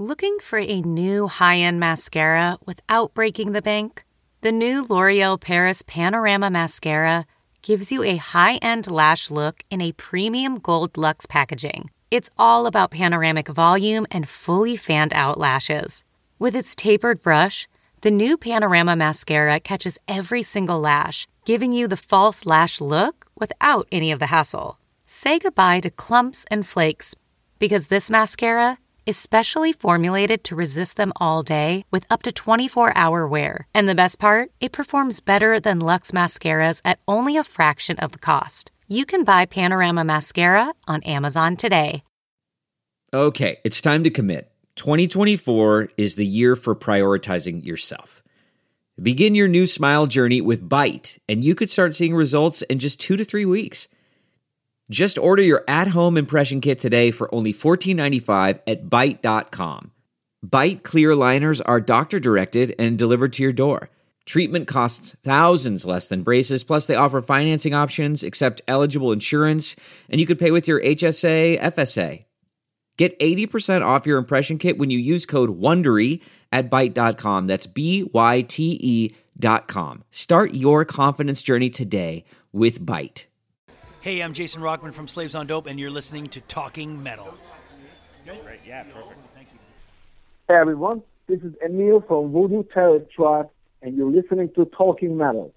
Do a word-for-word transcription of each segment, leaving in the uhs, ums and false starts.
Looking for a new high-end mascara without breaking the bank? The new L'Oreal Paris Panorama Mascara gives you a high-end lash look in a premium gold luxe packaging. It's all about panoramic volume and fully fanned-out lashes. With its tapered brush, the new Panorama Mascara catches every single lash, giving you the false lash look without any of the hassle. Say goodbye to clumps and flakes, because this mascara is specially formulated to resist them all day with up to twenty-four hour wear. And the best part? It performs better than Luxe mascaras at only a fraction of the cost. You can buy Panorama Mascara on Amazon today. Okay, it's time to commit. twenty twenty-four is the year for prioritizing yourself. Begin your new smile journey with Byte, and you could start seeing results in just two to three weeks. Just order your at-home impression kit today for only fourteen ninety-five at Byte dot com. Byte clear liners are doctor-directed and delivered to your door. Treatment costs thousands less than braces, plus they offer financing options, accept eligible insurance, and you could pay with your H S A, F S A. Get eighty percent off your impression kit when you use code WONDERY at Byte dot com. That's B Y T E dot com. Start your confidence journey today with Byte. Hey, I'm Jason Rockman from Slaves on Dope, and you're listening to Talking Metal. Great, yeah, perfect. Thank you. Hey, everyone. This is Emil from Voodoo Terror Tribe, and you're listening to Talking Metal.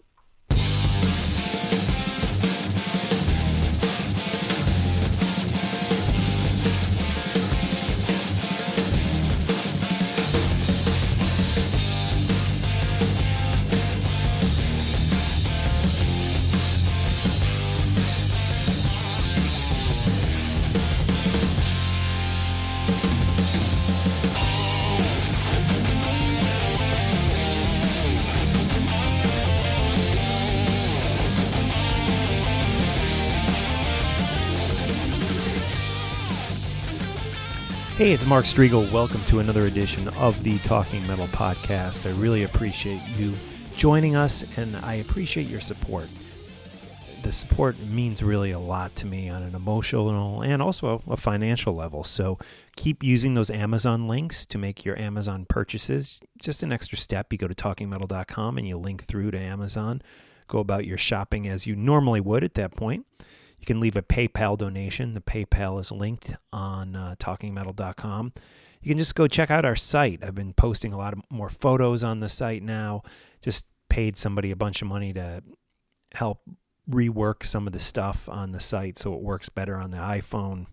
Hey, it's Mark Striegel. Welcome to another edition of the Talking Metal Podcast. I really appreciate you joining us, and I appreciate your support. The support means really a lot to me on an emotional and also a financial level. So keep using those Amazon links to make your Amazon purchases. Just an extra step. You go to talking metal dot com and you link through to Amazon. Go about your shopping as you normally would at that point. You can leave a PayPal donation. The PayPal is linked on uh, talking metal dot com. You can just go check out our site. I've been posting a lot of more photos on the site now. Just paid somebody a bunch of money to help rework some of the stuff on the site so it works better on the iPhone.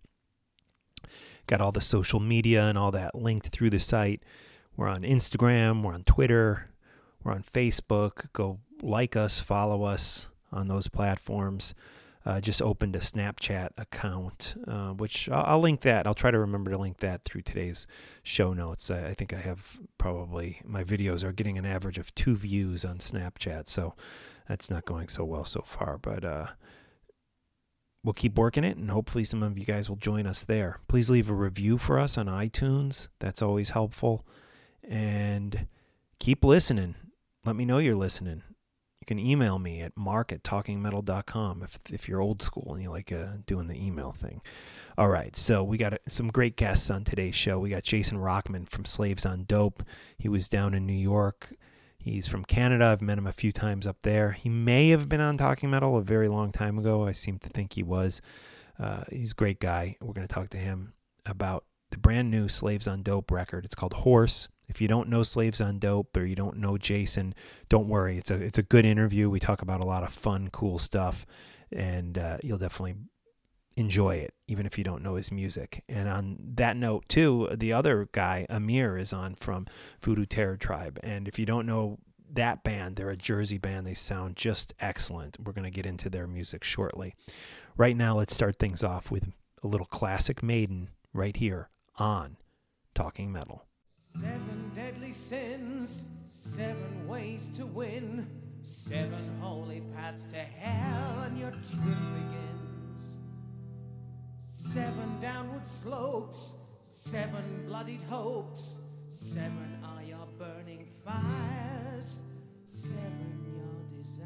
Got all the social media and all that linked through the site. We're on Instagram. We're on Twitter. We're on Facebook. Go like us, follow us on those platforms. Uh, just opened a Snapchat account, uh, which I'll, I'll link that. I'll try to remember to link that through today's show notes. I, I think I have probably, my videos are getting an average of two views on Snapchat, so that's not going so well so far. But uh, we'll keep working it, and hopefully some of you guys will join us there. Please leave a review for us on iTunes. That's always helpful. And keep listening. Let me know you're listening. You can email me at mark at talking metal dot com if if you're old school and you like uh, doing the email thing. All right, so we got uh, some great guests on today's show. We got Jason Rockman from Slaves on Dope. He was down in New York. He's from Canada. I've met him a few times up there. He may have been on Talking Metal a very long time ago. I seem to think he was. Uh, he's a great guy. We're going to talk to him about the brand new Slaves on Dope record. It's called Horse. If you don't know Slaves on Dope or you don't know Jason, don't worry. It's a it's a good interview. We talk about a lot of fun, cool stuff, and uh, you'll definitely enjoy it, even if you don't know his music. And on that note, too, the other guy, Amir, is on from Voodoo Terror Tribe. And if you don't know that band, they're a Jersey band. They sound just excellent. We're going to get into their music shortly. Right now, let's start things off with a little classic Maiden right here on Talking Metal. Seven deadly sins, seven ways to win, seven holy paths to hell, and your trip begins. Seven downward slopes, seven bloodied hopes, seven are your burning fires, seven your desires.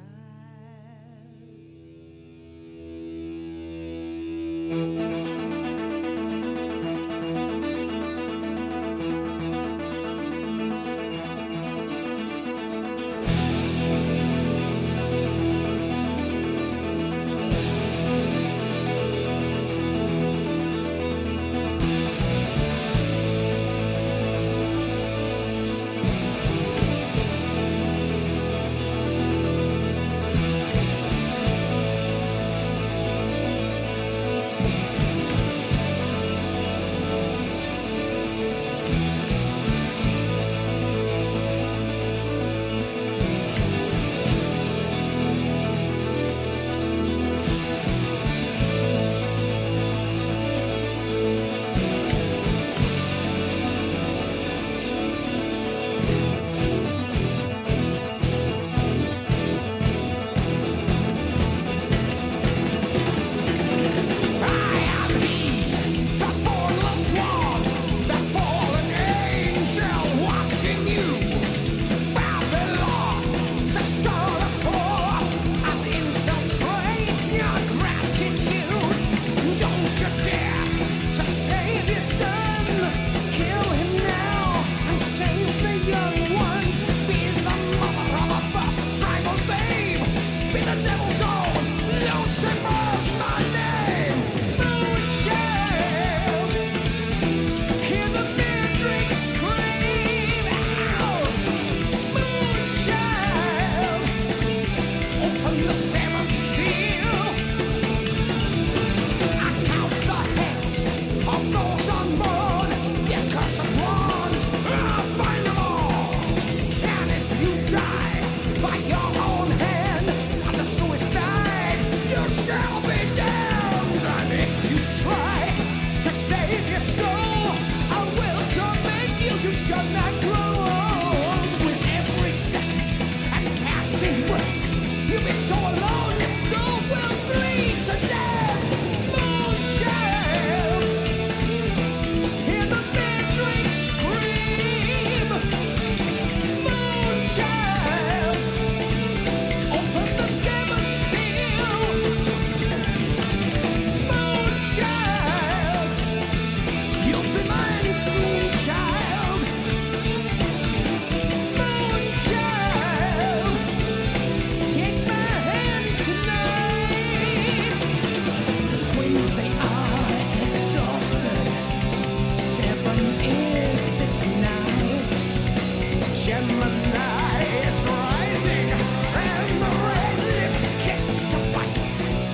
Gemini is rising, and the red lips kiss the white.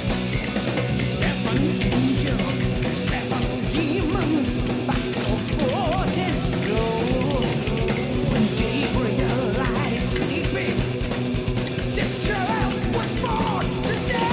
Seven angels, seven demons, battle for his soul. When Gabriel lies sleeping, this child was born today.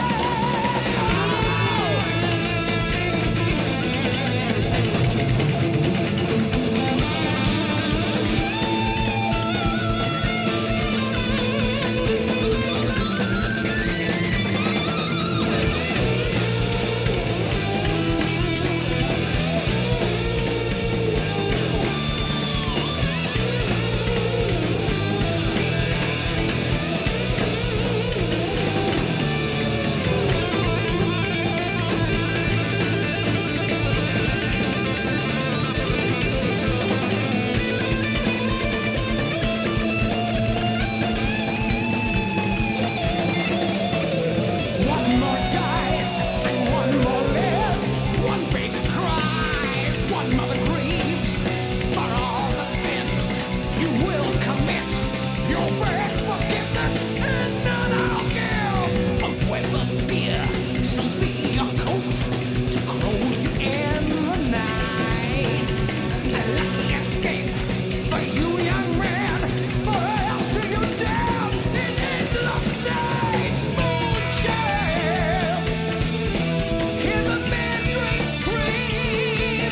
One more dies, and one more lives. One baby cries, one mother grieves. For all the sins you will commit, you'll beg forgiveness, and none I'll give. A web of fear shall be your coat to clothe you in the night. A lucky escape for you, young man, for else are you down in endless nights. Moonchild, hear the mandrake scream.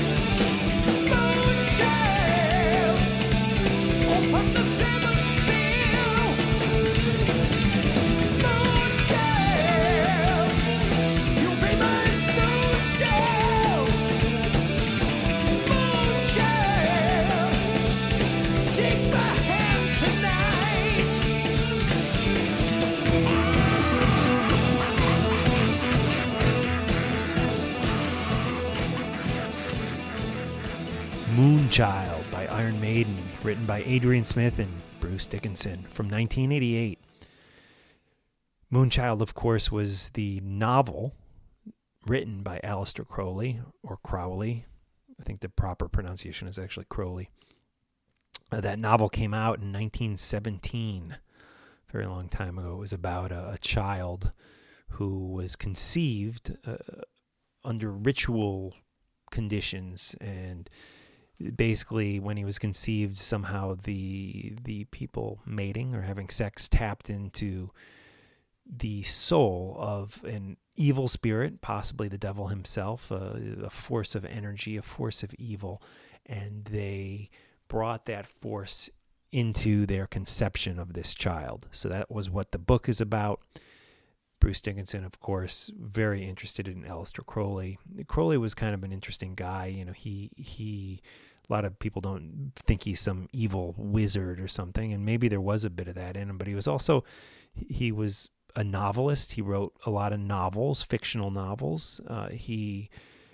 Moonchild, open the seventh seal. Moonchild, you'll be mine soon, child. Moonchild, take my hand tonight. Moonchild by Iron Maiden, written by Adrian Smith and Bruce Dickinson from nineteen eighty-eight. Moonchild, of course, was the novel written by Aleister Crowley, or Crowley. I think the proper pronunciation is actually Crowley. Uh, that novel came out in nineteen seventeen, a very long time ago. It was about a, a child who was conceived uh, under ritual conditions, and basically when he was conceived, somehow the the people mating or having sex tapped into the soul of an evil spirit, possibly the devil himself, a, a force of energy, a force of evil, and they brought that force into their conception of this child. So that was what the book is about. Bruce Dickinson, of course, very interested in Aleister Crowley. Crowley was kind of an interesting guy. You know, he he. A lot of people don't think he's some evil wizard or something, and maybe there was a bit of that in him. But he was also, he was a novelist. He wrote a lot of novels, fictional novels. Uh, he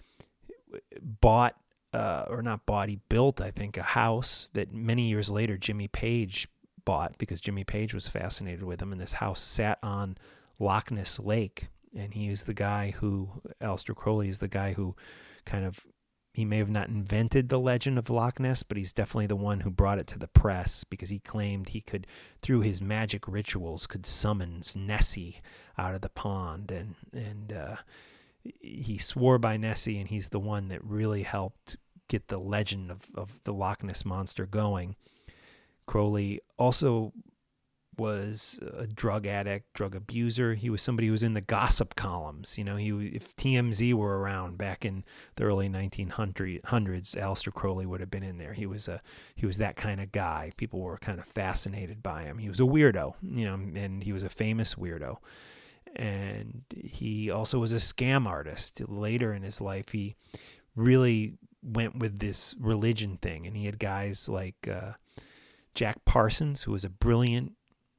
bought, uh, or not bought, he built, I think, a house that many years later Jimmy Page bought because Jimmy Page was fascinated with him. And this house sat on Loch Ness Lake, and he is the guy who, Aleister Crowley is the guy who kind of, he may have not invented the legend of Loch Ness, but he's definitely the one who brought it to the press because he claimed he could, through his magic rituals, could summon Nessie out of the pond. And, and uh, he swore by Nessie, and he's the one that really helped get the legend of, of the Loch Ness Monster going. Crowley also was a drug addict, drug abuser. He was somebody who was in the gossip columns. You know, he if T M Z were around back in the early nineteen hundreds, Aleister Crowley would have been in there. He was a he was that kind of guy. People were kind of fascinated by him. He was a weirdo, you know, and he was a famous weirdo. And he also was a scam artist. Later in his life, he really went with this religion thing, and he had guys like uh, Jack Parsons, who was a brilliant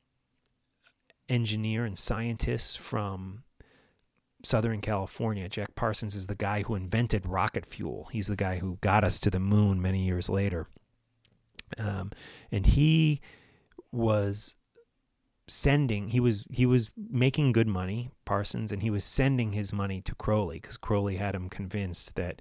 engineer and scientist from Southern California. Jack Parsons is the guy who invented rocket fuel. He's the guy who got us to the moon many years later. Um, and he was sending, he was he was making good money, Parsons, and he was sending his money to Crowley because Crowley had him convinced that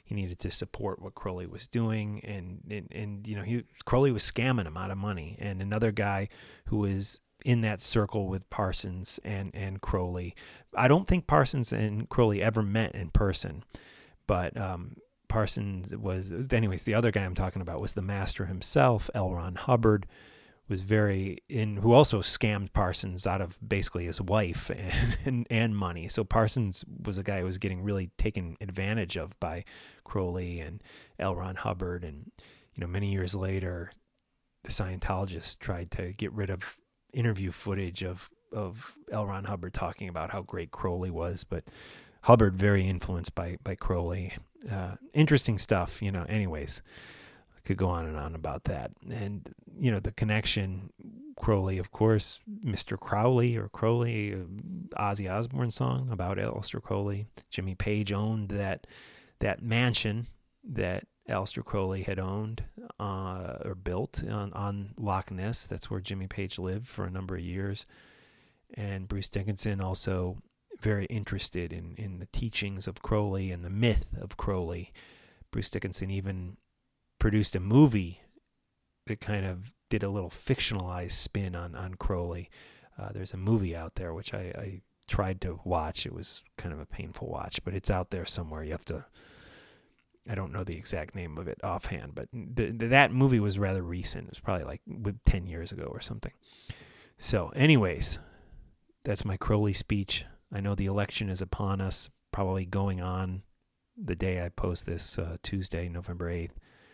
he needed to support what Crowley was doing, and and, and you know, he Crowley was scamming him out of money. And another guy who was in that circle with Parsons and and Crowley, I don't think Parsons and Crowley ever met in person, but um, Parsons was, anyways, the other guy I'm talking about was the master himself, L. Ron Hubbard, was very in, who also scammed Parsons out of basically his wife and, and, and money. So Parsons was a guy who was getting really taken advantage of by Crowley and L. Ron Hubbard. And, you know, many years later, the Scientologists tried to get rid of interview footage of, of L. Ron Hubbard talking about how great Crowley was, but Hubbard very influenced by, by Crowley. Uh, interesting stuff, you know, anyways. Could go on and on about that. And, you know, the connection, Crowley, of course, Mister Crowley or Crowley, Ozzy Osbourne song about Aleister Crowley. Jimmy Page owned that that mansion that Aleister Crowley had owned uh, or built on, on Loch Ness. That's where Jimmy Page lived for a number of years. And Bruce Dickinson also very interested in, in the teachings of Crowley and the myth of Crowley. Bruce Dickinson even produced a movie that kind of did a little fictionalized spin on, on Crowley. Uh, there's a movie out there, which I, I tried to watch. It was kind of a painful watch, but it's out there somewhere. You have to, I don't know the exact name of it offhand, but the, the, that movie was rather recent. It was probably like ten years ago or something. So anyways, that's my Crowley speech. I know the election is upon us, probably going on the day I post this, uh, Tuesday, November eighth.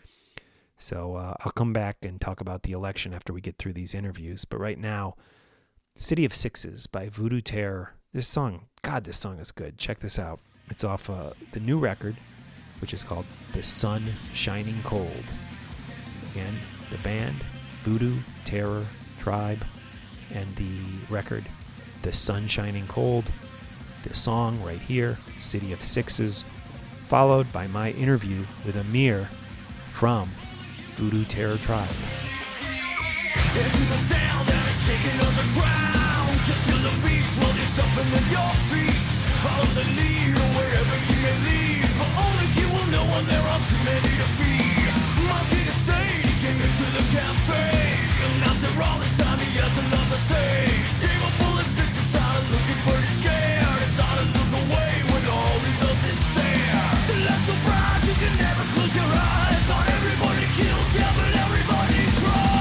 So uh, I'll come back and talk about the election after we get through these interviews. But right now, City of Sixes by Voodoo Terror. This song, God, this song is good. Check this out. It's off uh, the new record, which is called The Sun Shining Cold. Again, the band, Voodoo Terror Tribe, and the record, The Sun Shining Cold. The song right here, City of Sixes, followed by my interview with Amir from Voodoo Terror Tribe. There's the sound that is shaking on the ground. Till the beats will be jumping at your feet. Follow the leader wherever he may lead. But only he will know when there are too many to feed. Monkey to say he came into the cafe. And after all this time he has a lot to say. Table full of sixes started looking pretty scared. It's hard to look away when all he does is stare. The less so bright you can never close your eyes. Not everybody kills, yeah, but everybody tries.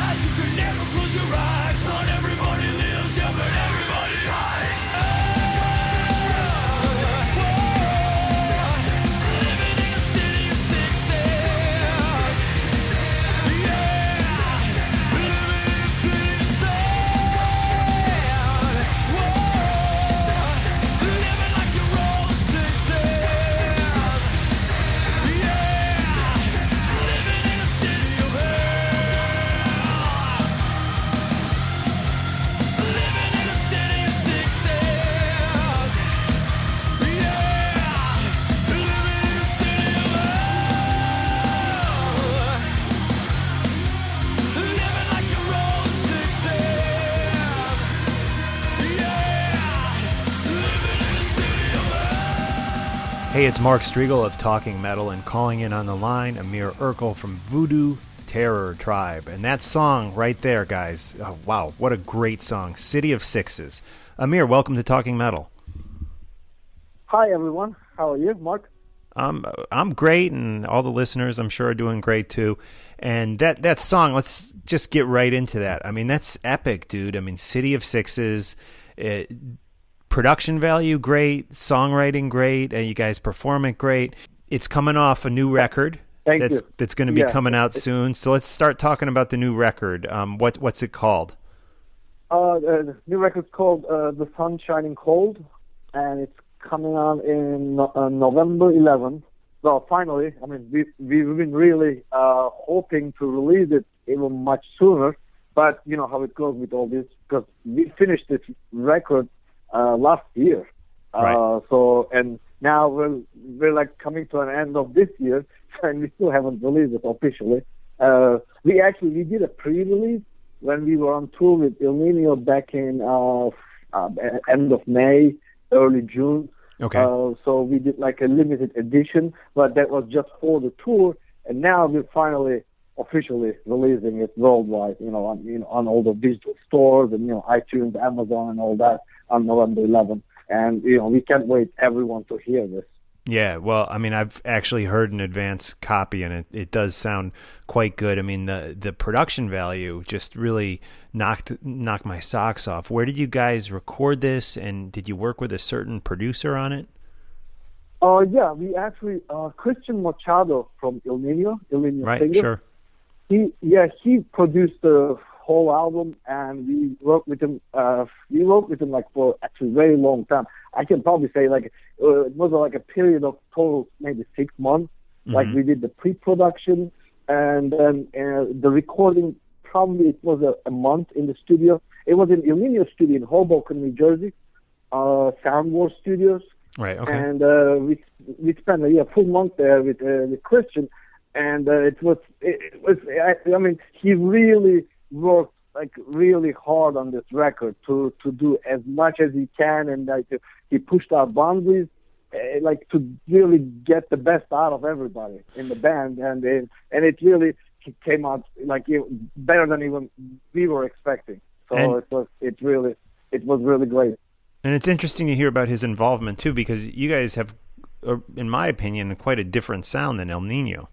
Your eyes, not everybody lives, yeah, but everybody dies. Hey, it's Mark Striegel of Talking Metal, and calling in on the line, Amir Urkel from Voodoo Terror Tribe. And that song right there, guys, oh, wow, what a great song, City of Sixes. Amir, welcome to Talking Metal. Hi, everyone. How are you, Mark? Um, I'm great, and all the listeners, I'm sure, are doing great, too. And that, that song, let's just get right into that. I mean, that's epic, dude. I mean, City of Sixes, it, production value, great. Songwriting, great. Uh, you guys perform it, great. It's coming off a new record. Thank that's, you. That's going to be yeah. coming out soon. So let's start talking about the new record. Um, what What's it called? Uh, the new record's called uh, The Sun Shining Cold, and it's coming out in uh, November eleventh. Well, finally, I mean, we, we've been really uh, hoping to release it even much sooner, but you know how it goes with all this, because we finished this record Uh, last year, uh, right. so and now we're we're like coming to an end of this year, and we still haven't released it officially. Uh, we actually we did a pre-release when we were on tour with El Nino back in uh, uh, end of May, early June. Okay. Uh, so we did like a limited edition, but that was just for the tour, and now we're finally officially releasing it worldwide. You know, on you know on all the digital stores and you know iTunes, Amazon, and all that. On November eleventh, and you know we can't wait everyone to hear this. Yeah, well, I mean, I've actually heard an advance copy, and it, it does sound quite good. I mean, the the production value just really knocked knocked my socks off. Where did you guys record this, and did you work with a certain producer on it? Oh uh, yeah, we actually uh, Christian Machado from El Nino, El Nino right, singer. Sure. He yeah he produced the whole album, and we worked with him. Uh, we worked with him like for actually a very long time. I can probably say like uh, it was like a period of total maybe six months. Mm-hmm. Like we did the pre-production, and then uh, the recording. Probably it was a, a month in the studio. It was in El Nino studio in Hoboken, New Jersey, uh, Sound War Studios. Right. Okay. And uh, we we spent a yeah, full month there with uh, with Christian, and uh, it was it, it was I, I mean he really worked like really hard on this record to to do as much as he can, and like he pushed our boundaries, uh, like to really get the best out of everybody in the band, and and, and it really came out like it, better than even we were expecting. So and, it was it really it was really great. And it's interesting to hear about his involvement too, because you guys have, in my opinion, quite a different sound than El Nino.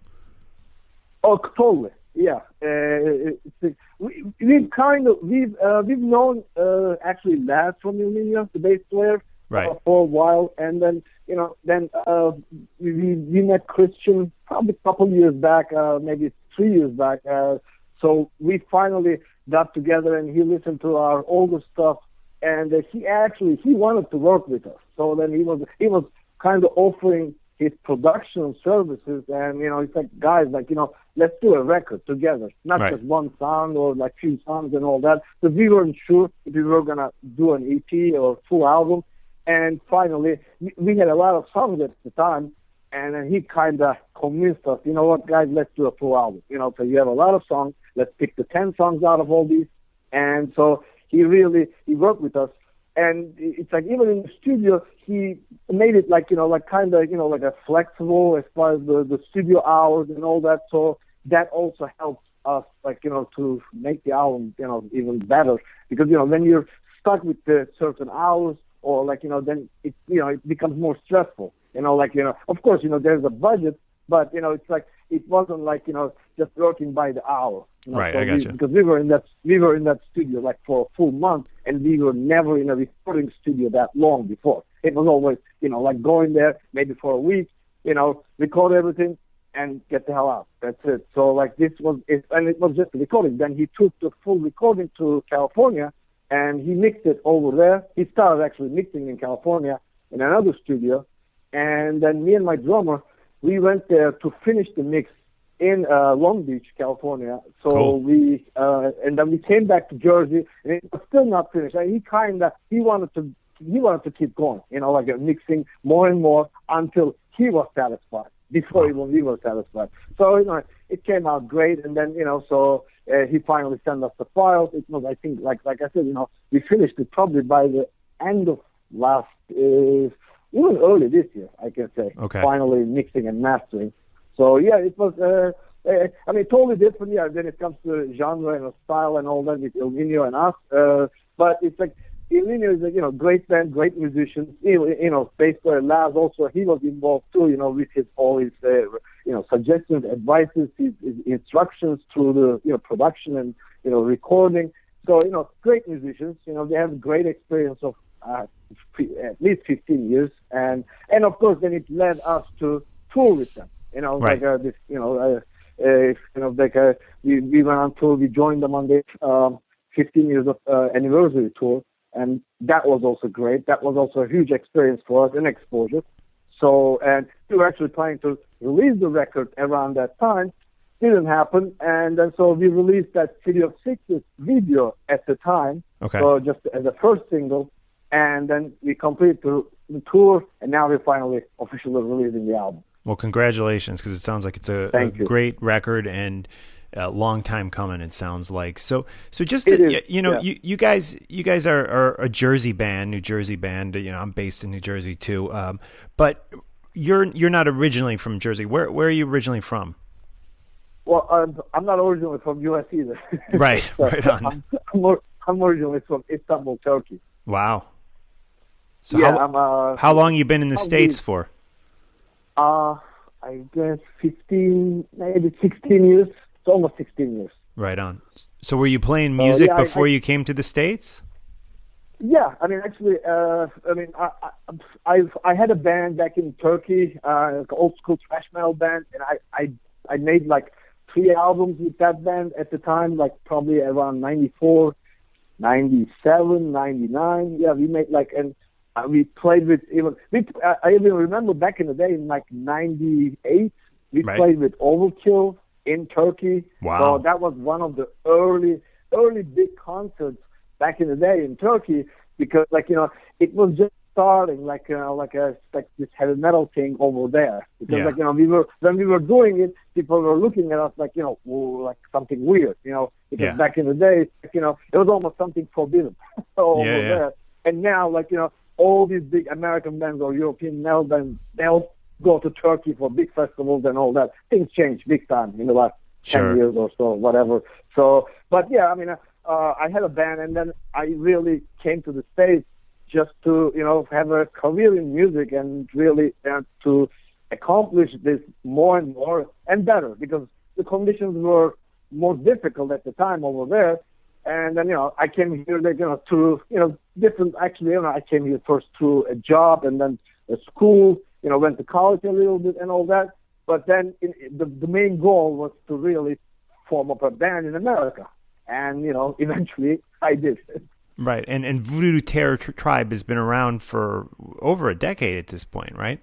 Oh, totally. Yeah, uh, it's, we, we've kind of we've uh, we've known uh, actually Laz from El Nino, the bass player, right. uh, for a while, and then you know then uh, we we met Christian probably a couple years back, uh, maybe three years back. Uh, so we finally got together, and he listened to our older stuff, and uh, he actually he wanted to work with us. So then he was he was kind of offering his production services, and you know it's like, guys, like you know let's do a record together, not right. just one song or like few songs and all that. So we weren't sure if we were gonna do an E P or full album, and finally we, we had a lot of songs at the time, and then he kind of convinced us, you know what, guys, let's do a full album. You know, so you have a lot of songs, let's pick the ten songs out of all these, and so he really he worked with us. And it's like even in the studio, he made it like, you know, like kind of, you know, like a flexible as far as the, the studio hours and all that. So that also helps us, like, you know, to make the album, you know, even better. Because, you know, when you're stuck with the certain hours or like, you know, then it, you know, it becomes more stressful. You know, like, you know, of course, you know, there's a budget, but, you know, it's like, it wasn't like, you know, just working by the hour. You know? Right, so I got we, you. Because we were in that we were in that studio like for a full month, and we were never in a recording studio that long before. It was always, you know, like going there maybe for a week, you know, record everything and get the hell out. That's it. So like this was it, and it was just a recording. Then he took the full recording to California, and he mixed it over there. He started actually mixing in California in another studio, and then me and my drummer, we went there to finish the mix in uh, Long Beach, California. So cool. we, uh, and then we came back to Jersey, and it was still not finished. And he kind of, he wanted to, he wanted to keep going, you know, like uh, mixing more and more until he was satisfied, before even we were satisfied. So, you know, it came out great, and then, you know, so uh, he finally sent us the files. It was, I think, like like I said, you know, we finished it probably by the end of last, uh, even early this year, I can say. Okay. Finally mixing and mastering. So yeah, it was. Uh, uh, I mean, totally different. Yeah, when it comes to genre and style and all that with El Nino and us. Uh, but it's like El Nino is a you know great band, great musicians. You, you know, bass player Laz also, he was involved too. You know, with his all his uh, you know suggestions, advices, his, his instructions through the you know production and you know recording. So you know, great musicians. You know, they have great experience of uh, at least fifteen years, and and of course, then it led us to tour with them. You know, right. like uh, this. You know, uh, uh, you know, like uh, we we went on tour. We joined them on their um, fifteen years of uh, anniversary tour, and that was also great. That was also a huge experience for us and exposure. So, and we were actually planning to release the record around that time. Didn't happen, and then so we released that City of Sixes video at the time. Okay. So just as a first single, and then we completed the, the tour, and now we're finally officially releasing the album. Well, congratulations, because it sounds like it's a, a great record and a long time coming. It sounds like so. So just to, you, you know, yeah. you, you guys, you guys are, are a Jersey band, New Jersey band. You know, I'm based in New Jersey too, um, but you're you're not originally from Jersey. Where where are you originally from? Well, I'm, I'm not originally from U S either. Right, so right on. I'm, I'm, I'm originally from Istanbul, Turkey. Wow. So yeah, how, I'm, uh, how long you been in the States for? Uh, I guess fifteen, maybe sixteen years. It's almost sixteen years. Right on. So were you playing music uh, yeah, before I, I, you came to the States? Yeah, I mean, actually, uh, I mean, I, I, I've, I had a band back in Turkey, uh, like an old school thrash metal band, and I, I, I made like three albums with that band at the time, like probably around ninety-four, ninety-seven, ninety-nine. Yeah, we made like, and uh, we played with even, we, uh, I even remember back in the day in like ninety-eight, we right. played with Overkill in Turkey. Wow. So that was one of the early, early big concerts back in the day in Turkey, because like, you know, it was just starting like, you know, like a, like this heavy metal thing over there. Because yeah. like, you know, we were, when we were doing it, people were looking at us like, you know, like something weird, you know, because yeah. back in the day, you know, it was almost something forbidden over yeah, yeah. there. And now, like, you know, all these big American bands or European metal bands, they'll go to Turkey for big festivals and all that. Things changed big time in the last sure. ten years or so, whatever. So, but yeah, I mean, uh, Uh, I had a band, and then I really came to the States just to, you know, have a career in music and really uh, to accomplish this more and more and better, because the conditions were more difficult at the time over there. And then, you know, I came here, like, you know, through, you know, different, actually, you know, I came here first through a job and then a school, you know, went to college a little bit and all that. But then in, the, the main goal was to really form up a band in America. And, you know, eventually I did. Right. And and Voodoo Terror Tribe has been around for over a decade at this point, right?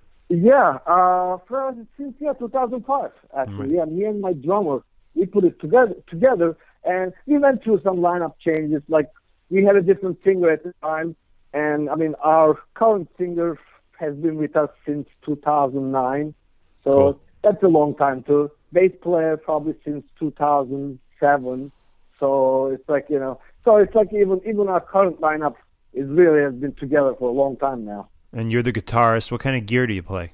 Yeah. Uh, for, since, yeah, two thousand five, actually. Right. Yeah, me and my drummer, we put it together, together, and we went through some lineup changes. Like, we had a different singer at the time. And, I mean, our current singer has been with us since two thousand nine. So cool. That's a long time, too. Bass player probably since two thousand seven. So it's like, you know, so it's like even even our current lineup is really has been together for a long time now. And you're the guitarist. What kind of gear do you play?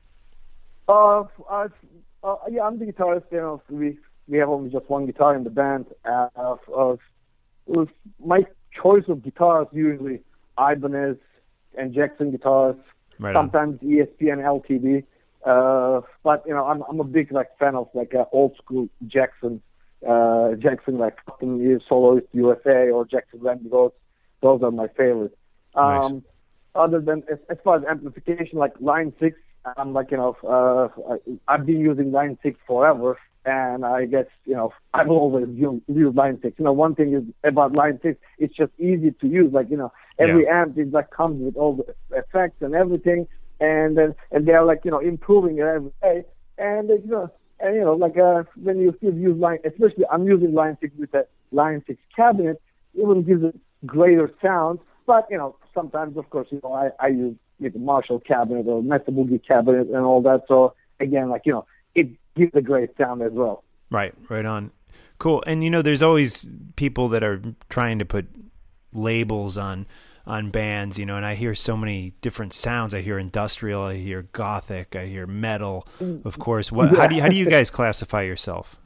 Uh, uh, uh yeah, I'm the guitarist. You know, we we have only just one guitar in the band. Uh, uh, uh my choice of guitars usually Ibanez and Jackson guitars. Right sometimes on. E S P and L T D. Uh, but you know, I'm I'm a big like fan of like uh, old school Jackson. Uh, Jackson, like Custom Soloist U S A or Jackson Wendigos, those are my favorites. Um, nice. Other than, as, as far as amplification, like Line six, I'm like, you know, uh, I, I've been using Line six forever, and I guess, you know, I've always used, used Line six. You know, one thing is about Line six, it's just easy to use. Like, you know, every yeah. amp is like comes with all the effects and everything, and then and they're like, you know, improving it every day, and you know. And, you know, like uh, when you still use Line, especially I'm using Line six with a Line six cabinet, it will give a greater sound. But, you know, sometimes, of course, you know, I, I use with a Marshall cabinet or Mesa Boogie cabinet and all that. So, again, like, you know, it gives a great sound as well. Right, right on. Cool. And, you know, there's always people that are trying to put labels on on bands, you know, and I hear so many different sounds. I hear industrial, I hear gothic, I hear metal, of course. What, Yeah. how do you, how do you guys classify yourself?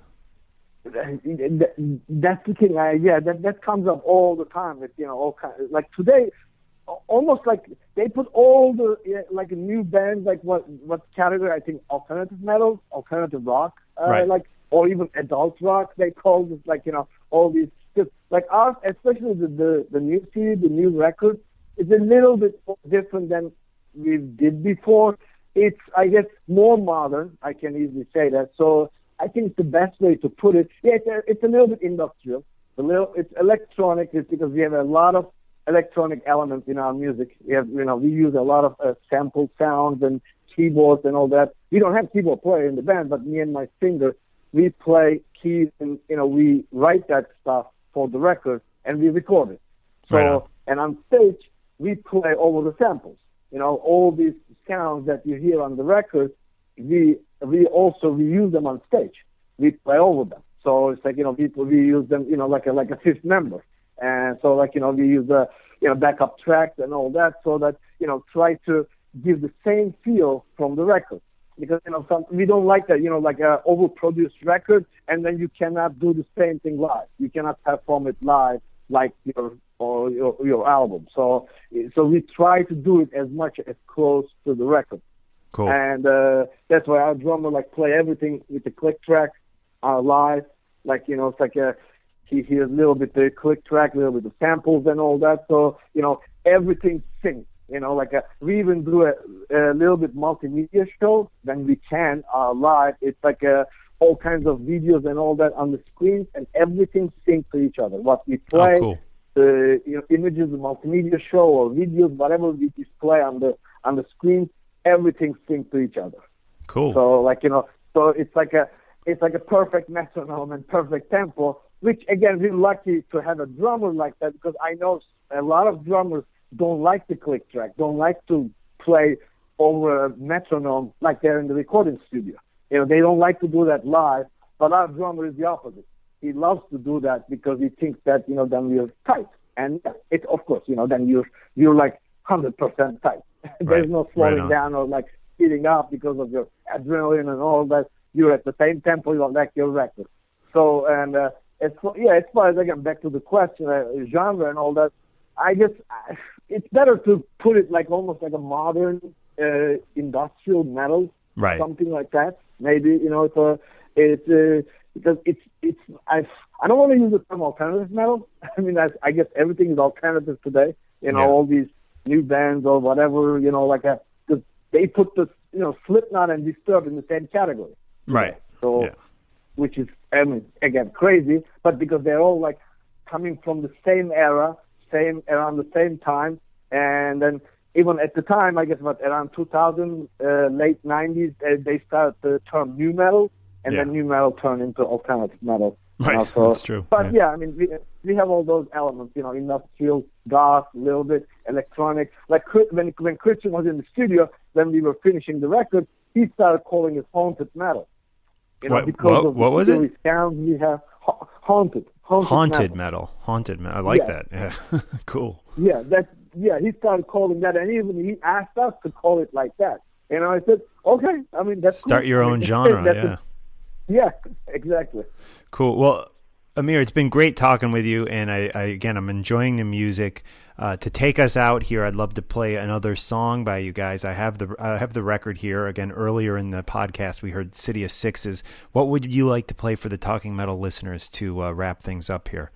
That's the thing. I, yeah, that that comes up all the time. With, you know, all kind like today, almost like they put all the yeah, like new bands, like what what category? I think alternative metal, alternative rock, uh, Right. like or even adult rock. They call it like you know all these like ours, especially the the, the new C D, the new record, is a little bit different than we did before. It's I guess more modern. I can easily say that. So. I think it's the best way to put it. Yeah, it's a, it's a little bit industrial. A little, it's electronic. It's because we have a lot of electronic elements in our music. We have, you know, we use a lot of uh, sample sounds and keyboards and all that. We don't have keyboard player in the band, but me and my singer, we play keys and you know we write that stuff for the record and we record it. So Right on. and on stage we play over the samples. You know, all these sounds that you hear on the record, we we also we use them on stage. We play over them. So it's like you know we we use them you know like a like a fifth member, and so like you know we use the you know backup tracks and all that, so that you know try to give the same feel from the record. Because you know some we don't like that you know like a overproduced record, and then you cannot do the same thing live. You cannot perform it live like your or your your album. So so we try to do it as much as close to the record. Cool. And uh, that's why our drummer like play everything with the click track uh, live. Like you know, it's like a he hears a little bit the click track, a little bit of samples and all that. So you know, everything syncs. You know, like a, we even do a, a little bit multimedia show when we can uh, live. It's like a, all kinds of videos and all that on the screens, and everything syncs to each other. What we play, Oh, cool. the you know images, the multimedia show or videos, whatever we display on the on the screen. Everything syncs to each other. Cool. So like you know, so it's like a it's like a perfect metronome and perfect tempo. Which again, we're lucky to have a drummer like that because I know a lot of drummers don't like the click track, don't like to play over a metronome like they're in the recording studio. You know, they don't like to do that live. But our drummer is the opposite. He loves to do that because he thinks that you know then we're tight, and it of course you know then you're you're like one hundred percent tight. There's Right. no slowing Right on. down or like speeding up because of your adrenaline and all that. You're at the same tempo you like your record. So and uh, as far, yeah, as far as again back to the question, uh, genre and all that, I guess uh, it's better to put it like almost like a modern uh, industrial metal, Right. something like that. Maybe you know it's a it's uh, because it's it's I I don't want to use the term alternative metal. I mean I, I guess everything is alternative today. You know Yeah. all these new bands or whatever, you know, like a, cause they put the, you know, Slipknot and Disturbed in the same category. Right. So, Yeah. which is, I mean, again, crazy, but because they're all like coming from the same era, same, around the same time, and then even at the time, I guess, what, around two thousand, uh, late nineties, uh, they started the term new metal, and Yeah. then new metal turned into alternative metal. you Right. know, so- That's true. But Yeah. yeah, I mean, we we have all those elements, you know, industrial, goth, a little bit electronic. Like Chris- when when Christian was in the studio, when we were finishing the record, he started calling it haunted metal. You know, What- because what- of what the was it? eerie sounds we have. Ha- haunted, haunted, Haunted metal. metal. Haunted metal. I like Yeah. that. Yeah. Cool. Yeah, that yeah, he started calling that, and even he asked us to call it like that. And I said, okay, I mean that's Start cool. your I mean, own genre. that's Yeah. a- yeah, exactly. Cool. Well, Amir, it's been great talking with you, and I, I again, I'm enjoying the music. Uh, to take us out here, I'd love to play another song by you guys. I have the I have the record here. Again, earlier in the podcast, we heard City of Sixes. What would you like to play for the Talking Metal listeners to uh, wrap things up here?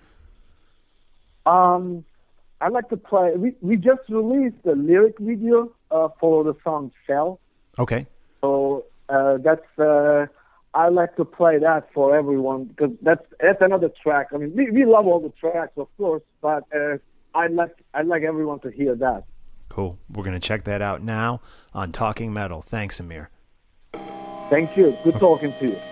Um, I'd like to play. We we just released the lyric video uh, for the song "Shell." Okay. So uh, that's uh, I like to play that for everyone because that's that's another track. I mean, we, we love all the tracks, of course, but uh, I like I like everyone to hear that. Cool. We're gonna check that out now on Talking Metal. Thanks, Amir. Thank you. Good talking to you.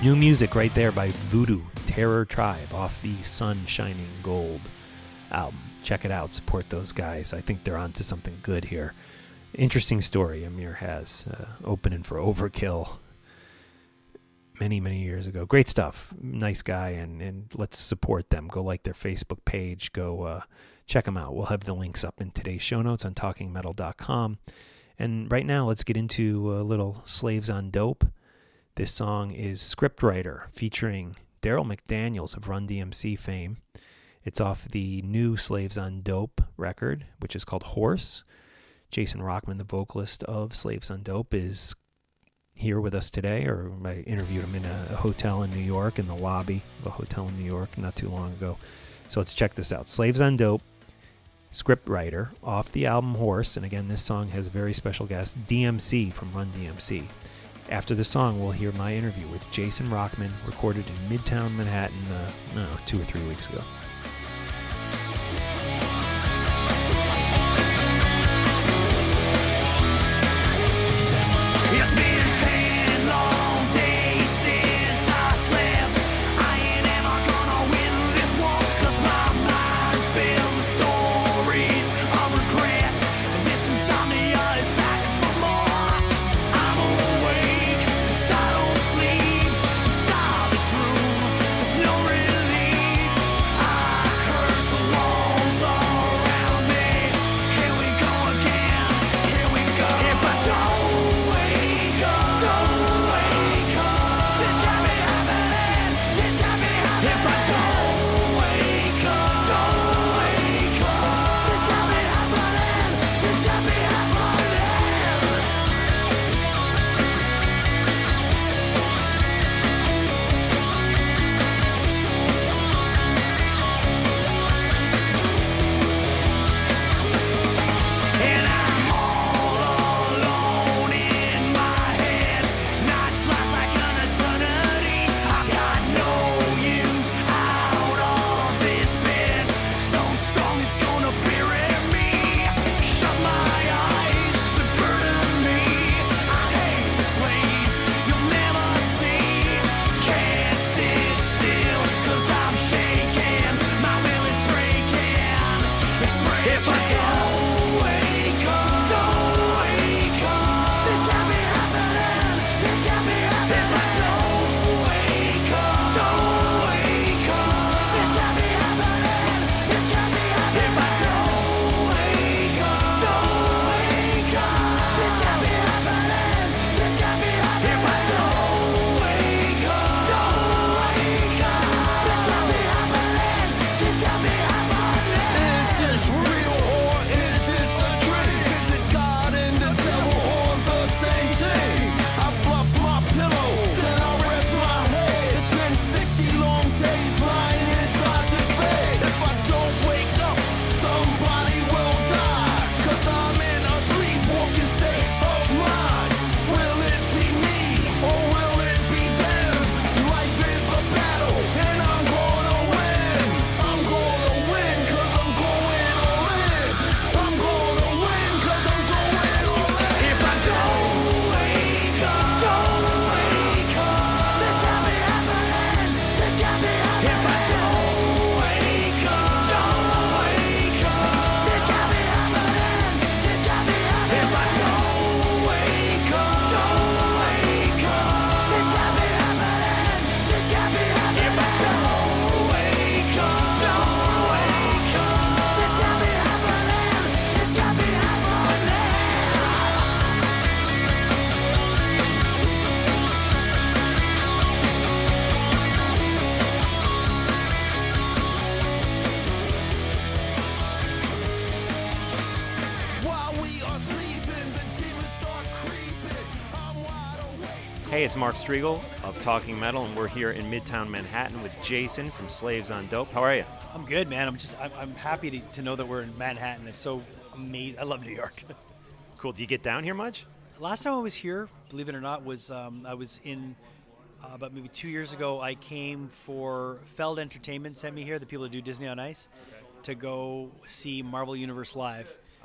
New music right there by Voodoo Terror Tribe off the Sun Shining Gold album. Check it out. Support those guys. I think they're onto something good here. Interesting story Amir has, uh, opening for Overkill many, many years ago. Great stuff. Nice guy, and, and let's support them. Go like their Facebook page. Go uh, check them out. We'll have the links up in today's show notes on talking metal dot com. And right now, let's get into a little Slaves on Dope. This song is Scriptwriter, featuring Daryl McDaniels of Run D M C fame. It's off the new Slaves on Dope record, which is called Horse. Jason Rockman, the vocalist of Slaves on Dope, is here with us today, or I interviewed him in a, a hotel in New York, in the lobby of a hotel in New York not too long ago. So let's check this out. Slaves on Dope, Scriptwriter, off the album Horse. And again, this song has a very special guest, D M C from Run D M C. After the song, we'll hear my interview with Jason Rockman, recorded in Midtown Manhattan, uh, I don't know, two or three weeks ago. It's been ten long days since I slept. I ain't ever gonna win this war, 'cause my mind's filled with stories of regret. This insomnia is back for more. I'm awake, 'cause I don't sleep. Inside this room, there's no relief. I curse the walls around me. Here we go again, here we go. If I don't Hey, it's Mark Striegel of Talking Metal, and we're here in Midtown Manhattan with Jason from Slaves on Dope. How are you? I'm good, man. I'm just I'm, I'm happy to, to know that we're in Manhattan. It's so amazing. I love New York. Cool. Do you get down here much? Last time I was here, believe it or not, was um, I was in uh, about maybe two years ago. I came for Feld Entertainment sent me here, the people who do Disney on Ice, to go see Marvel Universe live.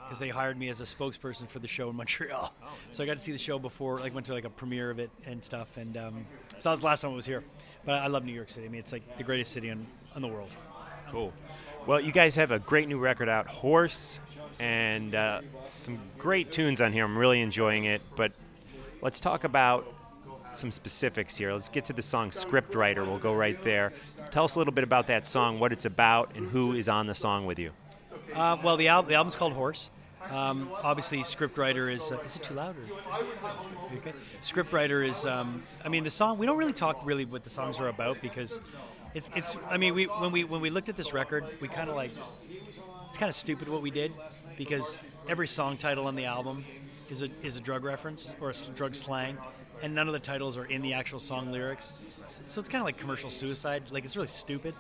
because they hired me as a spokesperson for the show in Montreal. So I got to see the show before, like went to like a premiere of it and stuff. And um, so that was the last time I was here. But I love New York City. I mean, it's like the greatest city in, in the world. Cool. Well, you guys have a great new record out, Horse, and uh, some great tunes on here. I'm really enjoying it. But let's talk about some specifics here. Let's get to the song Scriptwriter. We'll go right there. Tell us a little bit about that song, what it's about, and who is on the song with you. Uh, well, the, al- the album's called Horse. Um, obviously, Scriptwriter is... Uh, is it too loud? Or, okay? Scriptwriter is... Um, I mean, the song... We don't really talk really what the songs are about because it's... it's. I mean, we when we when we looked at this record, we kind of like... It's kind of stupid what we did because every song title on the album is a is a drug reference or a s- drug slang, and none of the titles are in the actual song lyrics. So, so it's kind of like commercial suicide. Like, it's really stupid.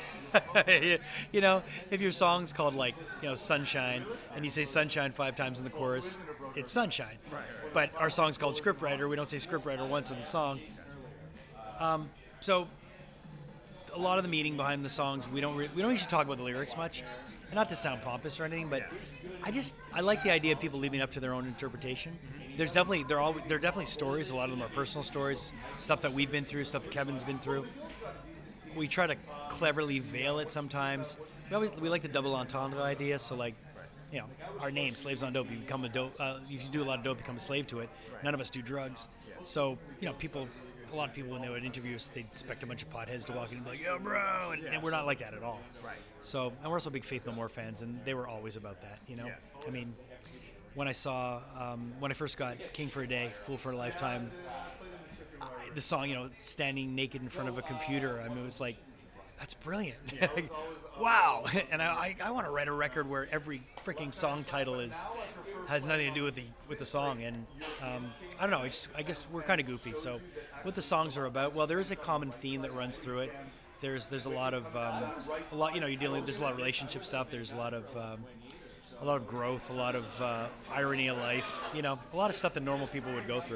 You know, if your song's called, like, you know, Sunshine, and you say Sunshine five times in the chorus, it's Sunshine. But our song's called Scriptwriter. We don't say Scriptwriter once in the song. Um, so a lot of the meaning behind the songs, we don't re- we don't usually talk about the lyrics much. And not to sound pompous or anything, but I just I like the idea of people leaving up to their own interpretation. There's definitely there are there are definitely stories. A lot of them are personal stories, stuff that we've been through, stuff that Kevin's been through. We try to cleverly veil it sometimes. We always we like the double entendre idea. So, like, you know, our name, Slaves on Dope. You become a dope. Uh, if you do a lot of dope, become a slave to it. None of us do drugs. So, you know, people. A lot of people, when they would interview us, they'd expect a bunch of potheads to walk in and be like, "Yo, bro," and, and we're not like that at all. Right. So, and we're also big Faith No More fans, and they were always about that. You know, I mean, when I saw um, when I first got King for a Day, Fool for a Lifetime, I, the song, you know, standing naked in front of a computer. I mean, it was like, that's brilliant. Like, wow. And I, I, I want to write a record where every freaking song title is has nothing to do with the with the song. And um, I don't know. I, just, I guess we're kind of goofy. So, what the songs are about? Well, there is a common theme that runs through it. There's there's a lot of um, a lot. You know, you're dealing. There's a lot of relationship stuff. There's a lot of um, a lot of growth. A lot of uh, irony of life. You know, a lot of stuff that normal people would go through.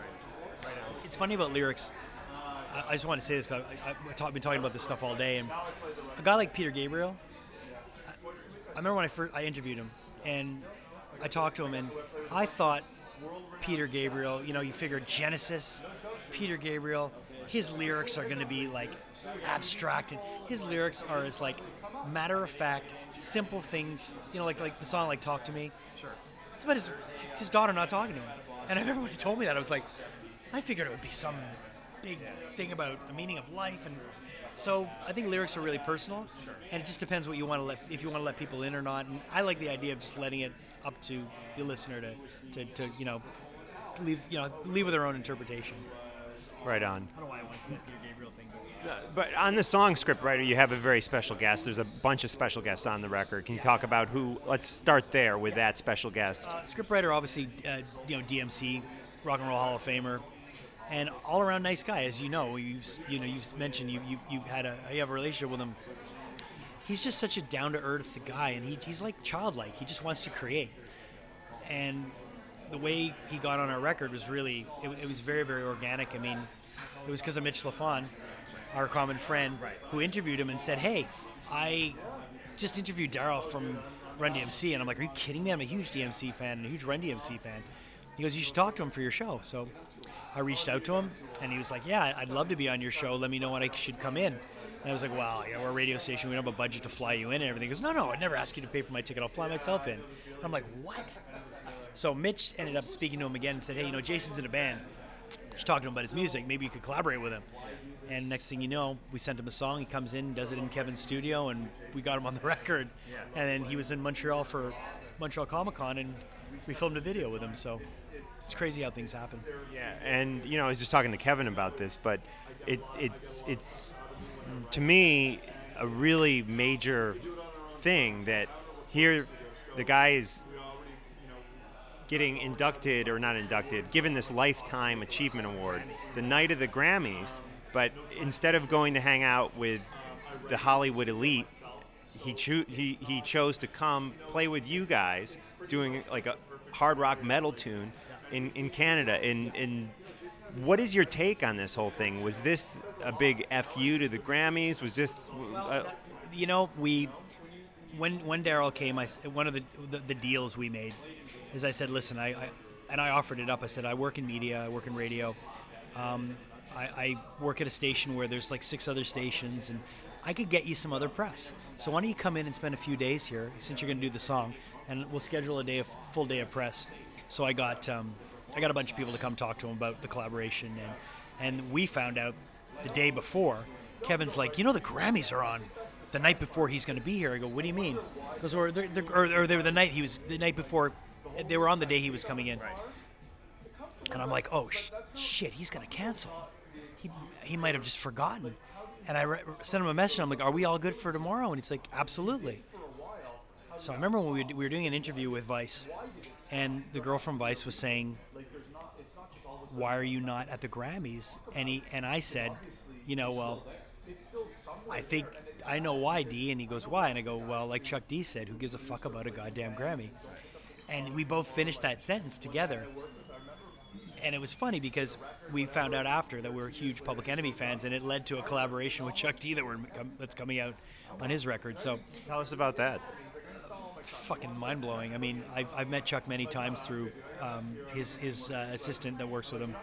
It's funny about lyrics. I just want to say this. I, I, I've been talking about this stuff all day, and a guy like Peter Gabriel. I, I remember when I first I interviewed him, and I talked to him, and I thought Peter Gabriel. You know, you figure Genesis, Peter Gabriel. His lyrics are going to be like abstracted. His lyrics are as like matter of fact, simple things. You know, like like the song like "Talk to Me." Sure. It's about his his daughter not talking to him, and I remember when he told me that, I was like, I figured it would be some big thing about the meaning of life. And so I think lyrics are really personal, and it just depends what you want to let, if you want to let people in or not. And I like the idea of just letting it up to the listener to, to, to you know, leave, you know, leave with their own interpretation. Right on. I don't know why I went to that Peter Gabriel thing. But But on the song Scriptwriter, you have a very special guest. There's a bunch of special guests on the record. Can you talk about who? Let's start there with that special guest. Uh, Scriptwriter, obviously, uh, you know, D M C, Rock and Roll Hall of Famer. And all around nice guy, as you know. You've you know you've mentioned you you you've had a you have a relationship with him. He's just such a down to earth guy, and he he's like childlike. He just wants to create. And the way he got on our record was really it, it was very very organic. I mean, it was because of Mitch Lafon, our common friend, who interviewed him and said, "Hey, I just interviewed Daryl from Run D M C," and I'm like, "Are you kidding me? I'm a huge D M C fan and a huge Run D M C fan." He goes, "You should talk to him for your show." So I reached out to him, and he was like, "Yeah, I'd love to be on your show. Let me know when I should come in." And I was like, "Well, you know, we're a radio station. We don't have a budget to fly you in and everything." He goes, "No, no, I'd never ask you to pay for my ticket. I'll fly myself in." And I'm like, "What?" So Mitch ended up speaking to him again and said, "Hey, you know, Jason's in a band. Just talking to him about his music. Maybe you could collaborate with him." And next thing you know, we sent him a song. He comes in, does it in Kevin's studio, and we got him on the record. And then he was in Montreal for Montreal Comic Con, and we filmed a video with him. So it's crazy how things happen. Yeah, and you know, I was just talking to Kevin about this, but it it's it's to me a really major thing that here the guy is getting inducted or not inducted, given this Lifetime Achievement Award the night of the Grammys, but instead of going to hang out with the Hollywood elite, he cho- he he chose to come play with you guys doing like a hard rock metal tune in, in Canada. And, and what is your take on this whole thing? Was this a big F U to the Grammys? Was this... Uh, You know, we when when Daryl came, I one of the, the the deals we made is I said, listen, I, I and I offered it up. I said, I work in media, I work in radio, um, I, I work at a station where there's like six other stations, and I could get you some other press. So why don't you come in and spend a few days here, since you're going to do the song, and we'll schedule a day, a full day of press. So I got um, I got a bunch of people to come talk to him about the collaboration, and and we found out the day before. Kevin's like, you know, the Grammys are on the night before he's going to be here. I go, what do you mean? He goes, or, they're, they're, or, or they were the night he was the night before. They were on the day he was coming in, and I'm like, oh sh- shit, he's going to cancel. He he might have just forgotten. And I re- sent him a message. I'm like, are we all good for tomorrow? And he's like, absolutely. So I remember when we were, we were doing an interview with Vice, and the girl from Vice was saying, why are you not at the Grammys? And he and I said, you know, well, I think I know why, D. And he goes, why? And I go, well, like Chuck D said, who gives a fuck about a goddamn Grammy? And we both finished that sentence together. And it was funny because we found out after that we were huge Public Enemy fans, and it led to a collaboration with Chuck D that we're that's coming out on his record. So tell us about that. It's fucking mind-blowing. I mean, I've, I've met Chuck many times through um, his, his uh, assistant that works with him.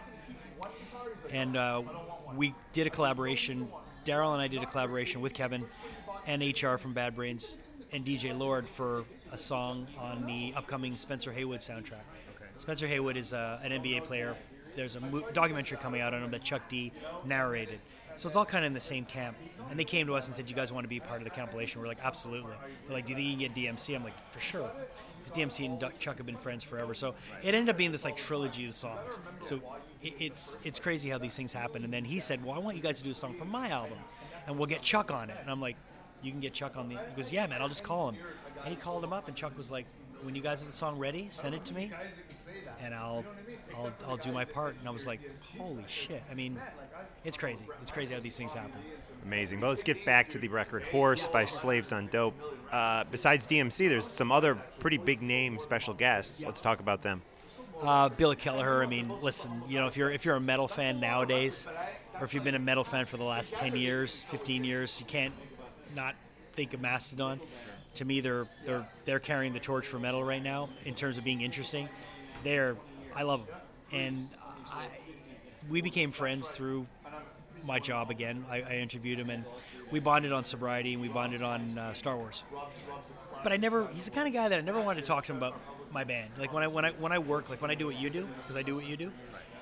And uh, we did a collaboration. Daryl and I did a collaboration with Kevin and H R from Bad Brains and D J Lord for a song on the upcoming Spencer Haywood soundtrack. Okay. Spencer Haywood is uh, an N B A player. There's a mo- documentary coming out on him that Chuck D narrated. So it's all kind of in the same camp. And they came to us and said, you guys want to be part of the compilation? We're like, absolutely. They're like, do you think you can get D M C? I'm like, for sure. Because D M C and Chuck have been friends forever. So it ended up being this like trilogy of songs. So it, it's it's crazy how these things happen. And then he said, well, I want you guys to do a song from my album, and we'll get Chuck on it. And I'm like, you can get Chuck on the... He goes, yeah, man, I'll just call him. And he called him up, and Chuck was like, when you guys have the song ready, send it to me, and I'll I'll I'll do my part. And I was like, holy shit. I mean, it's crazy. It's crazy how these things happen. Amazing. Well, let's get back to the record Horse by Slaves on Dope. Uh, besides D M C, there's some other pretty big name special guests. Let's talk about them. Uh, Billy Kelleher. I mean, listen, you know, if you're if you're a metal fan nowadays, or if you've been a metal fan for the last ten years, fifteen years, you can't not think of Mastodon. To me, they're they're they're carrying the torch for metal right now in terms of being interesting. They're I love them, and I, we became friends through my job again. I, I interviewed him, and we bonded on sobriety, and we bonded on uh, Star Wars. But I never, he's the kind of guy that I never wanted to talk to him about my band. Like when I when I when I work, like when I do what you do, because I do what you do,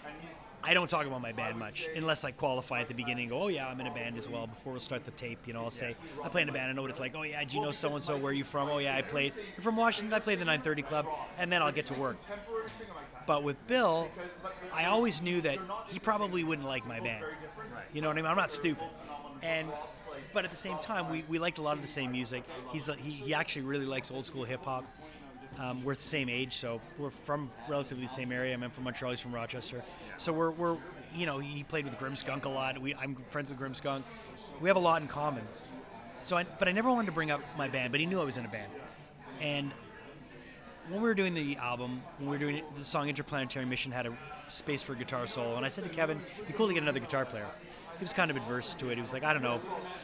I don't talk about my band much unless I qualify at the beginning and go, oh yeah, I'm in a band as well. Before we'll start the tape, you know, I'll say, I play in a band, I know what it's like. Oh yeah, do you know so-and-so, where are you from? Oh yeah, I played, you're from Washington, I played the nine thirty Club, and then I'll get to work. But with Bill, I always knew that he probably wouldn't like my band. You know what I mean? I'm not stupid. And but at the same time, we, we liked a lot of the same music. He's he, he actually really likes old school hip hop. Um, we're the same age, so we're from relatively the same area. I'm from Montreal, he's from Rochester. So we're, we're you know, he played with Grimmskunk a lot. We, I'm friends with Grimmskunk. We have a lot in common. So, I, but I never wanted to bring up my band, but he knew I was in a band. And when we were doing the album, when we were doing it, the song Interplanetary Mission had a space for a guitar solo, and I said to Kevin, it'd be cool to get another guitar player. He was kind of adverse to it. He was like, I don't know,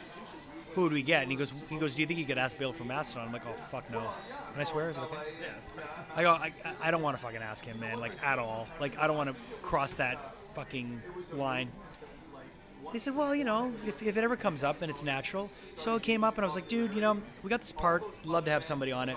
who would we get? And he goes, he goes, do you think you could ask Bill for Mastodon? I'm like, oh, fuck no. Can I swear? Is it okay? I go, I, I don't want to fucking ask him, man, like, at all. Like, I don't want to cross that fucking line. He said, well, you know, if, if it ever comes up, then it's natural. So it came up, and I was like, dude, you know, we got this part. Love to have somebody on it.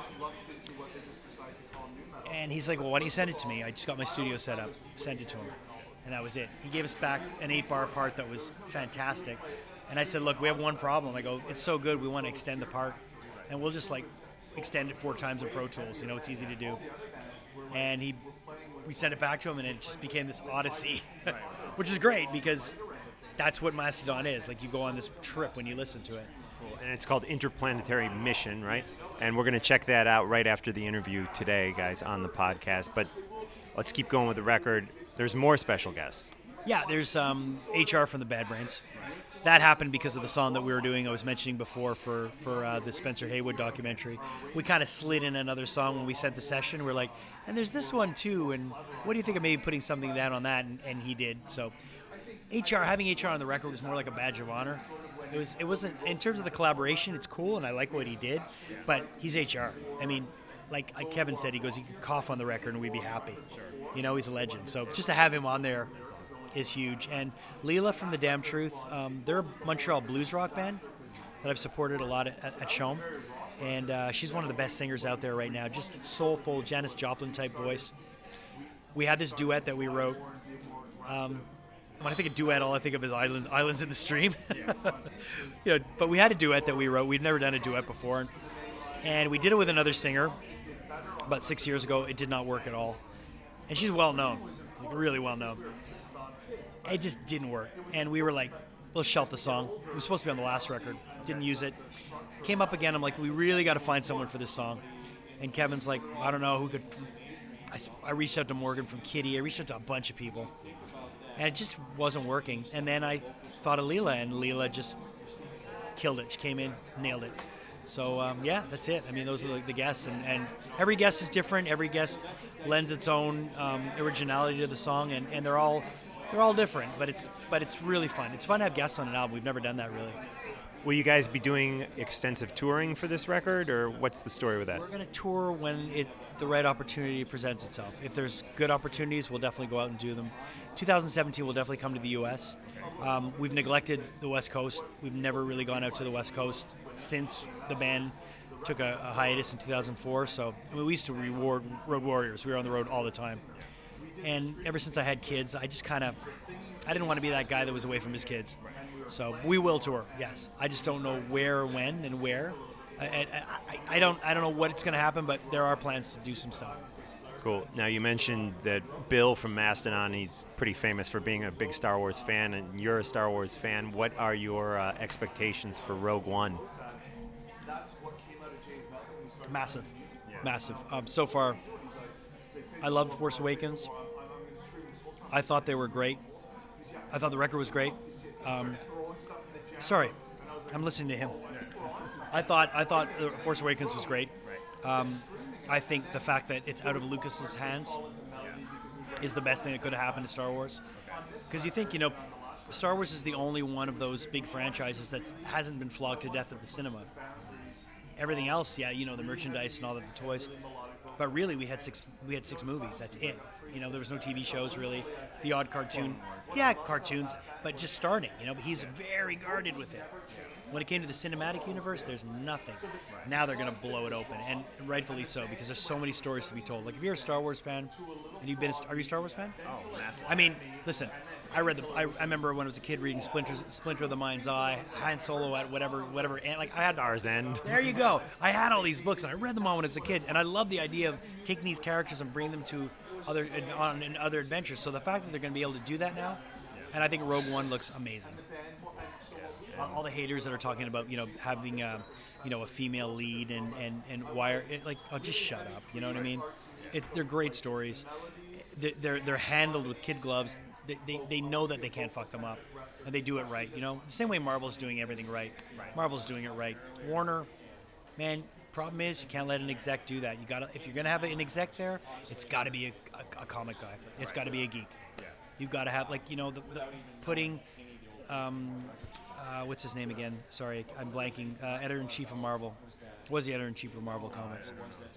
And he's like, well, why don't you send it to me? I just got my studio set up. Sent it to him. And that was it. He gave us back an eight-bar part that was fantastic. And I said, look, we have one problem. I go, it's so good, we want to extend the part. And we'll just, like, extend it four times in Pro Tools. You know, it's easy to do. And he, we sent it back to him, and it just became this odyssey, which is great because that's what Mastodon is. Like, you go on this trip when you listen to it. Cool. And it's called Interplanetary Mission, right? And we're going to check that out right after the interview today, guys, on the podcast. But let's keep going with the record. There's more special guests. Yeah, there's um, H R from the Bad Brains. That happened because of the song that we were doing, I was mentioning before, for, for uh, the Spencer Haywood documentary. We kind of slid in another song when we sent the session. We're like, and there's this one too, and what do you think of maybe putting something down on that? And, and he did. So H R, having H R on the record was more like a badge of honor. It was. It wasn't in terms of the collaboration. It's cool, and I like what he did. But he's H R. I mean, like, like Kevin said, he goes, he could cough on the record and we'd be happy. You know, he's a legend. So just to have him on there is huge. And Leela from The Damn Truth, um, they're a Montreal blues rock band that I've supported a lot at, at Shome. And uh, she's one of the best singers out there right now. Just soulful, Janis Joplin type voice. We had this duet that we wrote. Um, when I think of duet, all I think of is Islands, Islands in the Stream. You know, but we had a duet that we wrote. We'd never done a duet before. And we did it with another singer about six years ago. It did not work at all. And she's well known, like really well known. It just didn't work. And we were like, we'll shelf the song. It was supposed to be on the last record. Didn't use it. Came up again. I'm like, we really got to find someone for this song. And Kevin's like, I don't know who could. I, I reached out to Morgan from Kitty. I reached out to a bunch of people. And it just wasn't working. And then I thought of Leela, and Leela just killed it. She came in, nailed it. So, um, yeah, that's it. I mean, those are the, the guests. And, and every guest is different. Every guest lends its own um, originality to the song. And, and they're all they're all different. But it's but it's really fun. It's fun to have guests on an album. We've never done that, really. Will you guys be doing extensive touring for this record, or what's the story with that? We're going to tour when it the right opportunity presents itself. If there's good opportunities, we'll definitely go out and do them. twenty seventeen, we'll definitely come to the U S. Um, we've neglected the West Coast. We've never really gone out to the West Coast since the band took a, a hiatus in two thousand four. So I mean, we used to reward road warriors. We were on the road all the time. And ever since I had kids, I just kind of, I didn't want to be that guy that was away from his kids. So we will tour, yes. I just don't know where, when, and where. I, I, I don't I don't know what it's going to happen, but there are plans to do some stuff. Cool. Now, you mentioned that Bill from Mastodon, he's pretty famous for being a big Star Wars fan, and you're a Star Wars fan. What are your uh, expectations for Rogue One? Massive. Massive. Um, so far, I love Force Awakens. I thought they were great. I thought the record was great. Um, sorry, I'm listening to him. I thought I thought The Force Awakens was great. Um, I think the fact that it's out of Lucas's hands is the best thing that could have happened to Star Wars. Because you think, you know, Star Wars is the only one of those big franchises that hasn't been flogged to death at the cinema. Everything else, yeah, you know, the merchandise and all that, the toys. But really, we had six we had six movies. That's it. You know, there was no T V shows really. The odd cartoon, yeah, cartoons, but just starting. You know, but he's very guarded with it. When it came to the cinematic universe, there's nothing. Now they're going to blow it open, and rightfully so, because there's so many stories to be told. Like if you're a Star Wars fan, and you've been, a, are you a Star Wars fan? Oh, massive. I mean, listen, I read the. I, I remember when I was a kid reading Splinter, Splinter of the Mind's Eye, Han Solo at whatever, whatever, and like I had Star's End. There you go. I had all these books, and I read them all when I was a kid, and I love the idea of taking these characters and bringing them to other on in other adventures. So the fact that they're going to be able to do that now, and I think Rogue One looks amazing. All the haters that are talking about, you know, having, a, you know, a female lead and and and why are it, like, oh, just shut up. You know what I mean? It, they're great stories. They're, they're they're handled with kid gloves. They, they they know that they can't fuck them up, and they do it right. You know, the same way Marvel's doing everything right. Marvel's doing it right. Warner, man. Problem is, you can't let an exec do that. You gotta, if you're gonna have an exec there, it's got to be a, a, a comic guy. It's got to be a geek. You've got to have, like, you know, the, the putting. Um, Uh, what's his name again? Sorry, I'm blanking. Uh, editor-in-chief of Marvel. Was the editor-in-chief of Marvel Comics?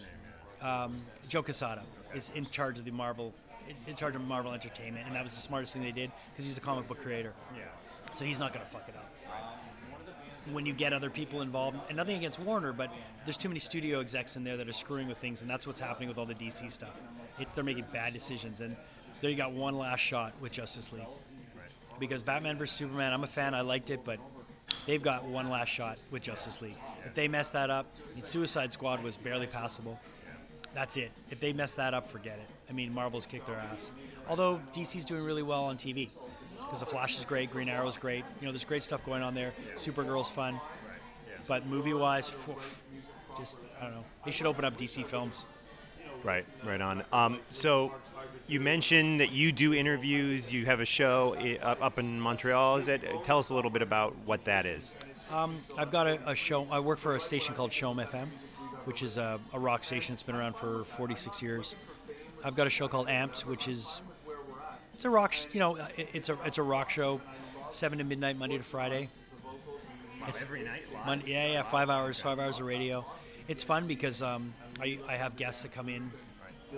Um, Joe Quesada is in charge of the Marvel, in, in charge of Marvel Entertainment, and that was the smartest thing they did because he's a comic book creator. Yeah. So he's not going to fuck it up. When you get other people involved, and nothing against Warner, but there's too many studio execs in there that are screwing with things, and that's what's happening with all the D C stuff. It, they're making bad decisions, and there you got one last shot with Justice League. Because Batman versus Superman, I'm a fan, I liked it, but they've got one last shot with Justice League. If they mess that up, Suicide Squad was barely passable. That's it. If they mess that up, forget it. I mean, Marvel's kicked their ass. Although D C's doing really well on T V. Because The Flash is great, Green Arrow's great. You know, there's great stuff going on there. Supergirl's fun. But movie-wise, whew, just, I don't know. They should open up D C Films. Right, right on. Um, so... You mentioned that you do interviews. You have a show up, up in Montreal. Is it? Tell us a little bit about what that is. Um, I've got a, a show. I work for a station called Shome F M, which is a, a rock station. It's been around for forty-six years. I've got a show called Amped, which is it's a rock. You know, it, it's a it's a rock show, seven to midnight, Monday to Friday. It's every night. Live? Mon- yeah, yeah, five hours, five hours of radio. It's fun because um, I I have guests that come in. Uh,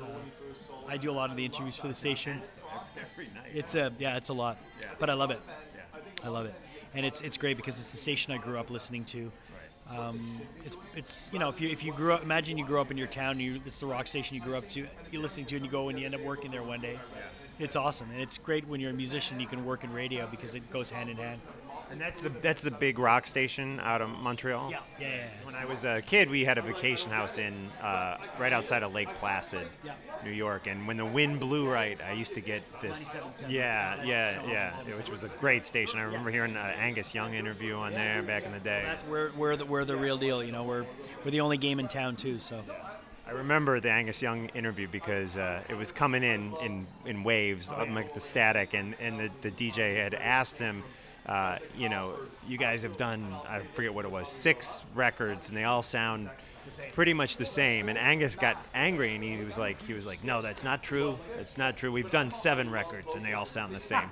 I do a lot of the interviews for the station. Every night. It's a yeah, it's a lot, Yeah. but I love it. Yeah. I love it, and it's it's great because it's the station I grew up listening to. Um, it's it's you know if you if you grew up, imagine you grew up in your town, you it's the rock station you grew up to, you're listening to, and you go and you end up working there one day. It's awesome, and it's great when you're a musician you can work in radio because it goes hand in hand. And that's the that's the big rock station out of Montreal. Yeah, yeah, yeah. When I was a kid, we had a vacation house in uh, right outside of Lake Placid, Yeah. New York. And when the wind blew right, I used to get this. ninety-seven point seven. Yeah, yeah, yeah, yeah, which was a great station. I remember hearing an Angus Young interview on there back in the day. That's we're we're the we're the real deal. You know, we're we're the only game in town too. So I remember the Angus Young interview because uh, it was coming in in, in waves, oh, yeah. like the static, and, and the, the D J had asked him, uh, you know, you guys have done, I forget what it was, six records, and they all sound pretty much the same. And Angus got angry, and he was like, he was like, no, that's not true. That's not true. We've done seven records, and they all sound the same.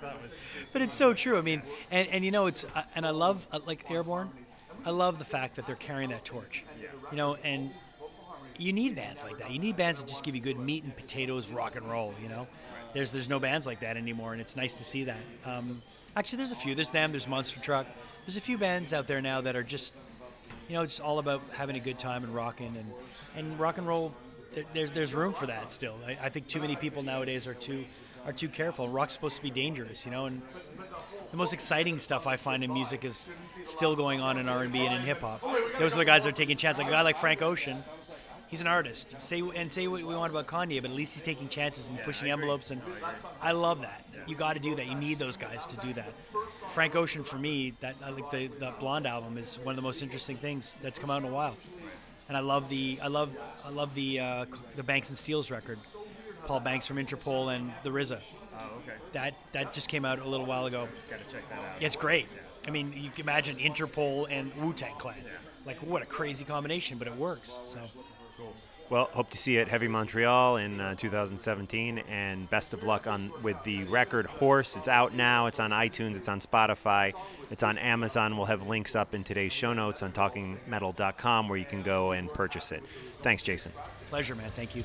But it's so true. I mean, and, and you know, it's uh, and I love uh, like Airborne. I love the fact that they're carrying that torch. Yeah. You know, and you need bands like that. You need bands that just give you good meat and potatoes, rock and roll. You know, there's there's no bands like that anymore, and it's nice to see that. Um, actually, there's a few. There's them. There's Monster Truck. There's a few bands out there now that are just, you know, it's all about having a good time and rocking and and rock and roll. There, there's there's room for that still. I, I think too many people nowadays are too are too careful. Rock's supposed to be dangerous, you know, and the most exciting stuff I find in music is still going on in R and B and in hip hop. Those are the guys that are taking chances. Like a guy like Frank Ocean, he's an artist. Say and say what we want about Kanye, but at least he's taking chances and pushing envelopes, and I love that. You got to do that. You need those guys to do that. Frank Ocean, for me, that I like the that Blonde album is one of the most interesting things that's come out in a while. And I love the I love I love the uh, the Banks and Steels record, Paul Banks from Interpol and the R Z A. Oh, okay. That that just came out a little while ago. Gotta check that out. It's great. I mean, you can imagine Interpol and Wu-Tang Clan. Like, what a crazy combination, but it works. So. Well, hope to see you at Heavy Montreal in uh, two thousand seventeen, and best of luck on with the record Horse. It's out now. It's on iTunes. It's on Spotify. It's on Amazon. We'll have links up in today's show notes on talking metal dot com where you can go and purchase it. Thanks, Jason. Pleasure, man. Thank you.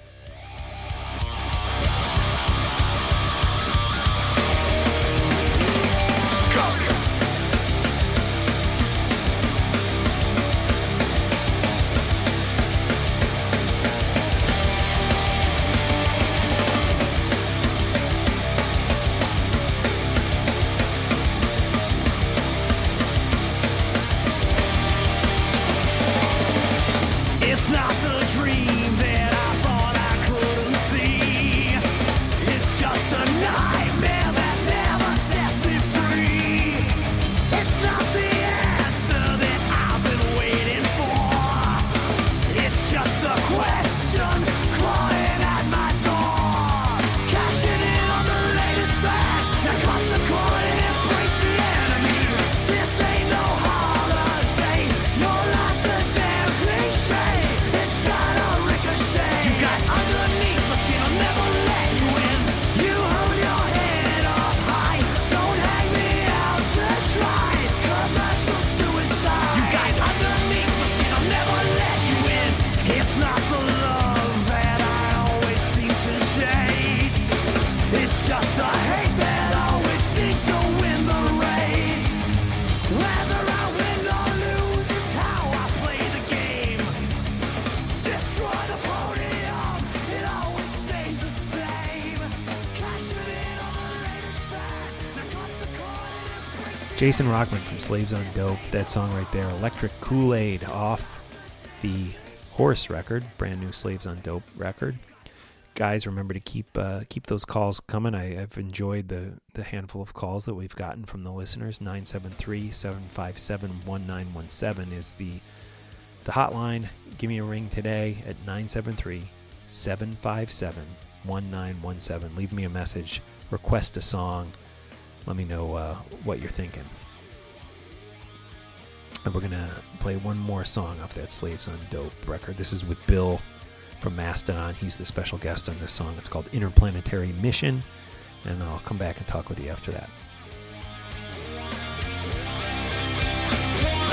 It's not the dream that I thought I couldn't see. It's just a nightmare that never sets me free. It's not the answer that I've been waiting for. It's just a question clawing at my door. Cashing in on the latest fad. Now cut the cord and embrace the enemy. This ain't no holiday. Your life's a damn cliche. Inside a ricochet. You got underneath my skin, I'll never let you in. You hold your head up high. Don't hang me out to dry. Commercial suicide. You got underneath my skin, I'll never let you in. It's not the love that I always seem to chase. It's just the hate that always seems to win the race. Whether I win or lose, it's how I play the game. Destroy the podium, it always stays the same. Cashing in on the latest fad. Now cut the cord and embrace the Jason Rockman from Slaves on Dope. That song right there, Electric Kool-Aid, off the Horse record, brand new Slaves on Dope record. Guys, remember to keep uh, keep those calls coming. I, I've enjoyed the, the handful of calls that we've gotten from the listeners. nine seven three, seven five seven, one nine one seven is the the hotline. Give me a ring today at nine seven three, seven five seven, one nine one seven. Leave me a message. Request a song. Let me know uh, what you're thinking. And we're going to play one more song off that Slaves on Dope record. This is with Bill from Mastodon. He's the special guest on this song. It's called Interplanetary Mission. And I'll come back and talk with you after that.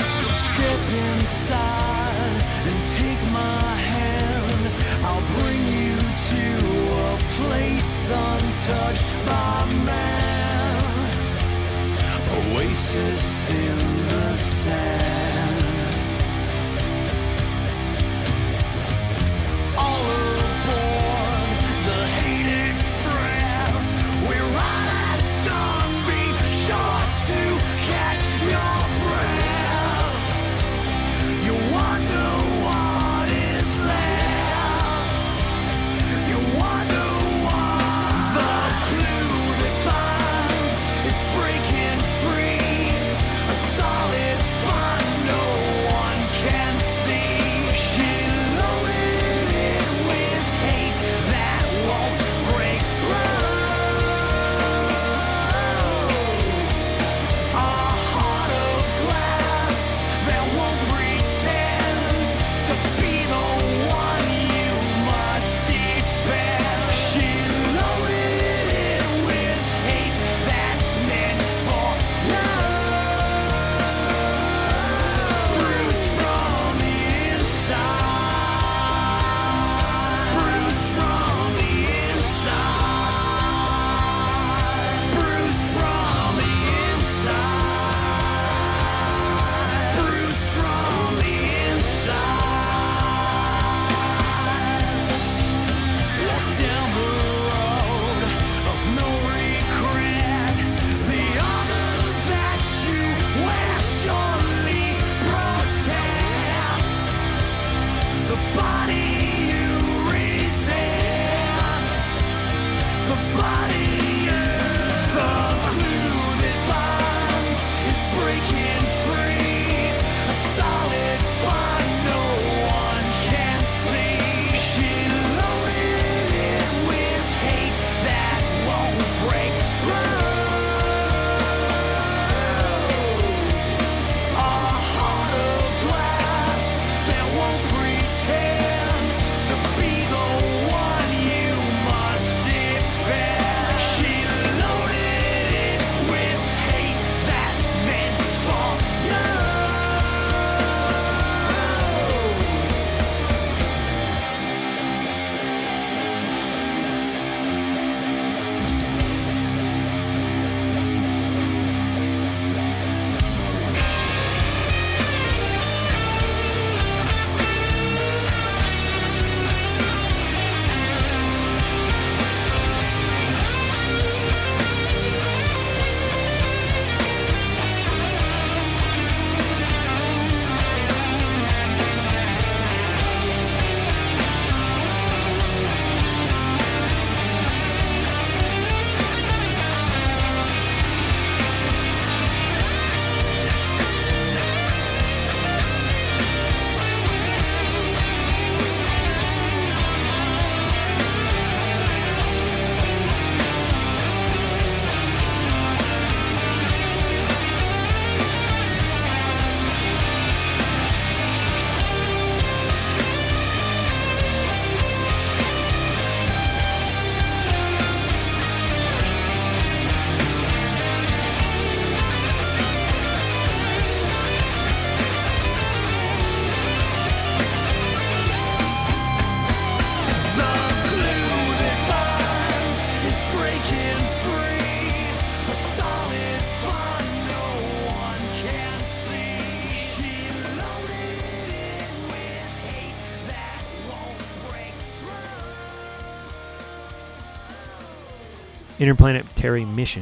Step inside and take my hand. I'll bring you to a place untouched by man. Oasis in the sand. All aboard the Hate Express. We're right at dawn. Be sure to catch your breath. You wonder what is left. You wonder why. The glue that binds is breaking free. A solid bond no one can see. She loaded it with hate that won't break through. A heart of glass that won't pretend to be the one you must defend. She loaded it with hate that's meant for you. Bruised from the inside. Bruised from the inside. Bruised from the inside. Bruised from the inside. Walk down the road of no regret. The honor that you wear surely protects the body you resent. The body you. The glue that binds is breaking free. A solid bond no one can see. She loaded it with hate that won't break through. A heart of glass that won't pretend to be the one you must defend. She loaded it with hate that's meant for you. The glue that binds is breaking free. A solid bond no one can see. She loaded it with hate that won't break through. Interplanetary mission.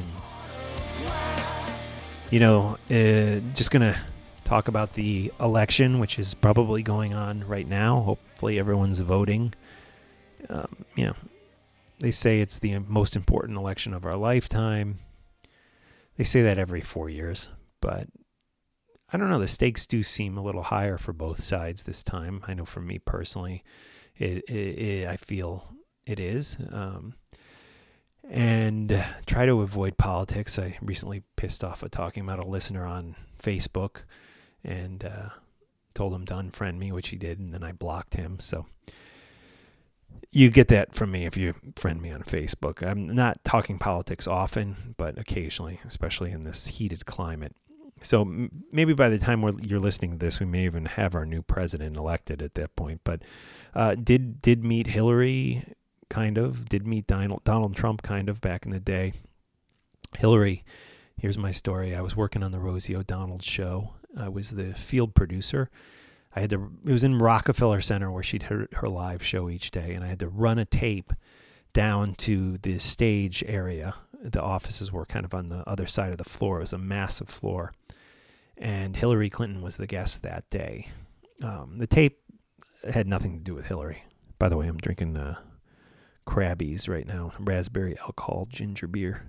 You know, uh, just going to talk about the election, which is probably going on right now. Hopefully everyone's voting. Um, you know, they say it's the most important election of our lifetime. They say that every four years, but I don't know. The stakes do seem a little higher for both sides this time. I know for me personally, it, it, it I feel it is. Um, and try to avoid politics. I recently pissed off at talking about a listener on Facebook and uh, told him to unfriend me, which he did, and then I blocked him. So you get that from me if you friend me on Facebook. I'm not talking politics often, but occasionally, especially in this heated climate. So m- maybe by the time we're, you're listening to this, we may even have our new president elected at that point. But uh, did did meet Hillary, kind of. Did meet Donald, Donald Trump, kind of, back in the day. Hillary, here's my story. I was working on the Rosie O'Donnell show. I was the field producer. I had to. It was in Rockefeller Center where she'd her, her live show each day, and I had to run a tape down to the stage area. The offices were kind of on the other side of the floor. It was a massive floor. And Hillary Clinton was the guest that day. Um, the tape had nothing to do with Hillary. By the way, I'm drinking uh, Krabby's right now. Raspberry alcohol ginger beer.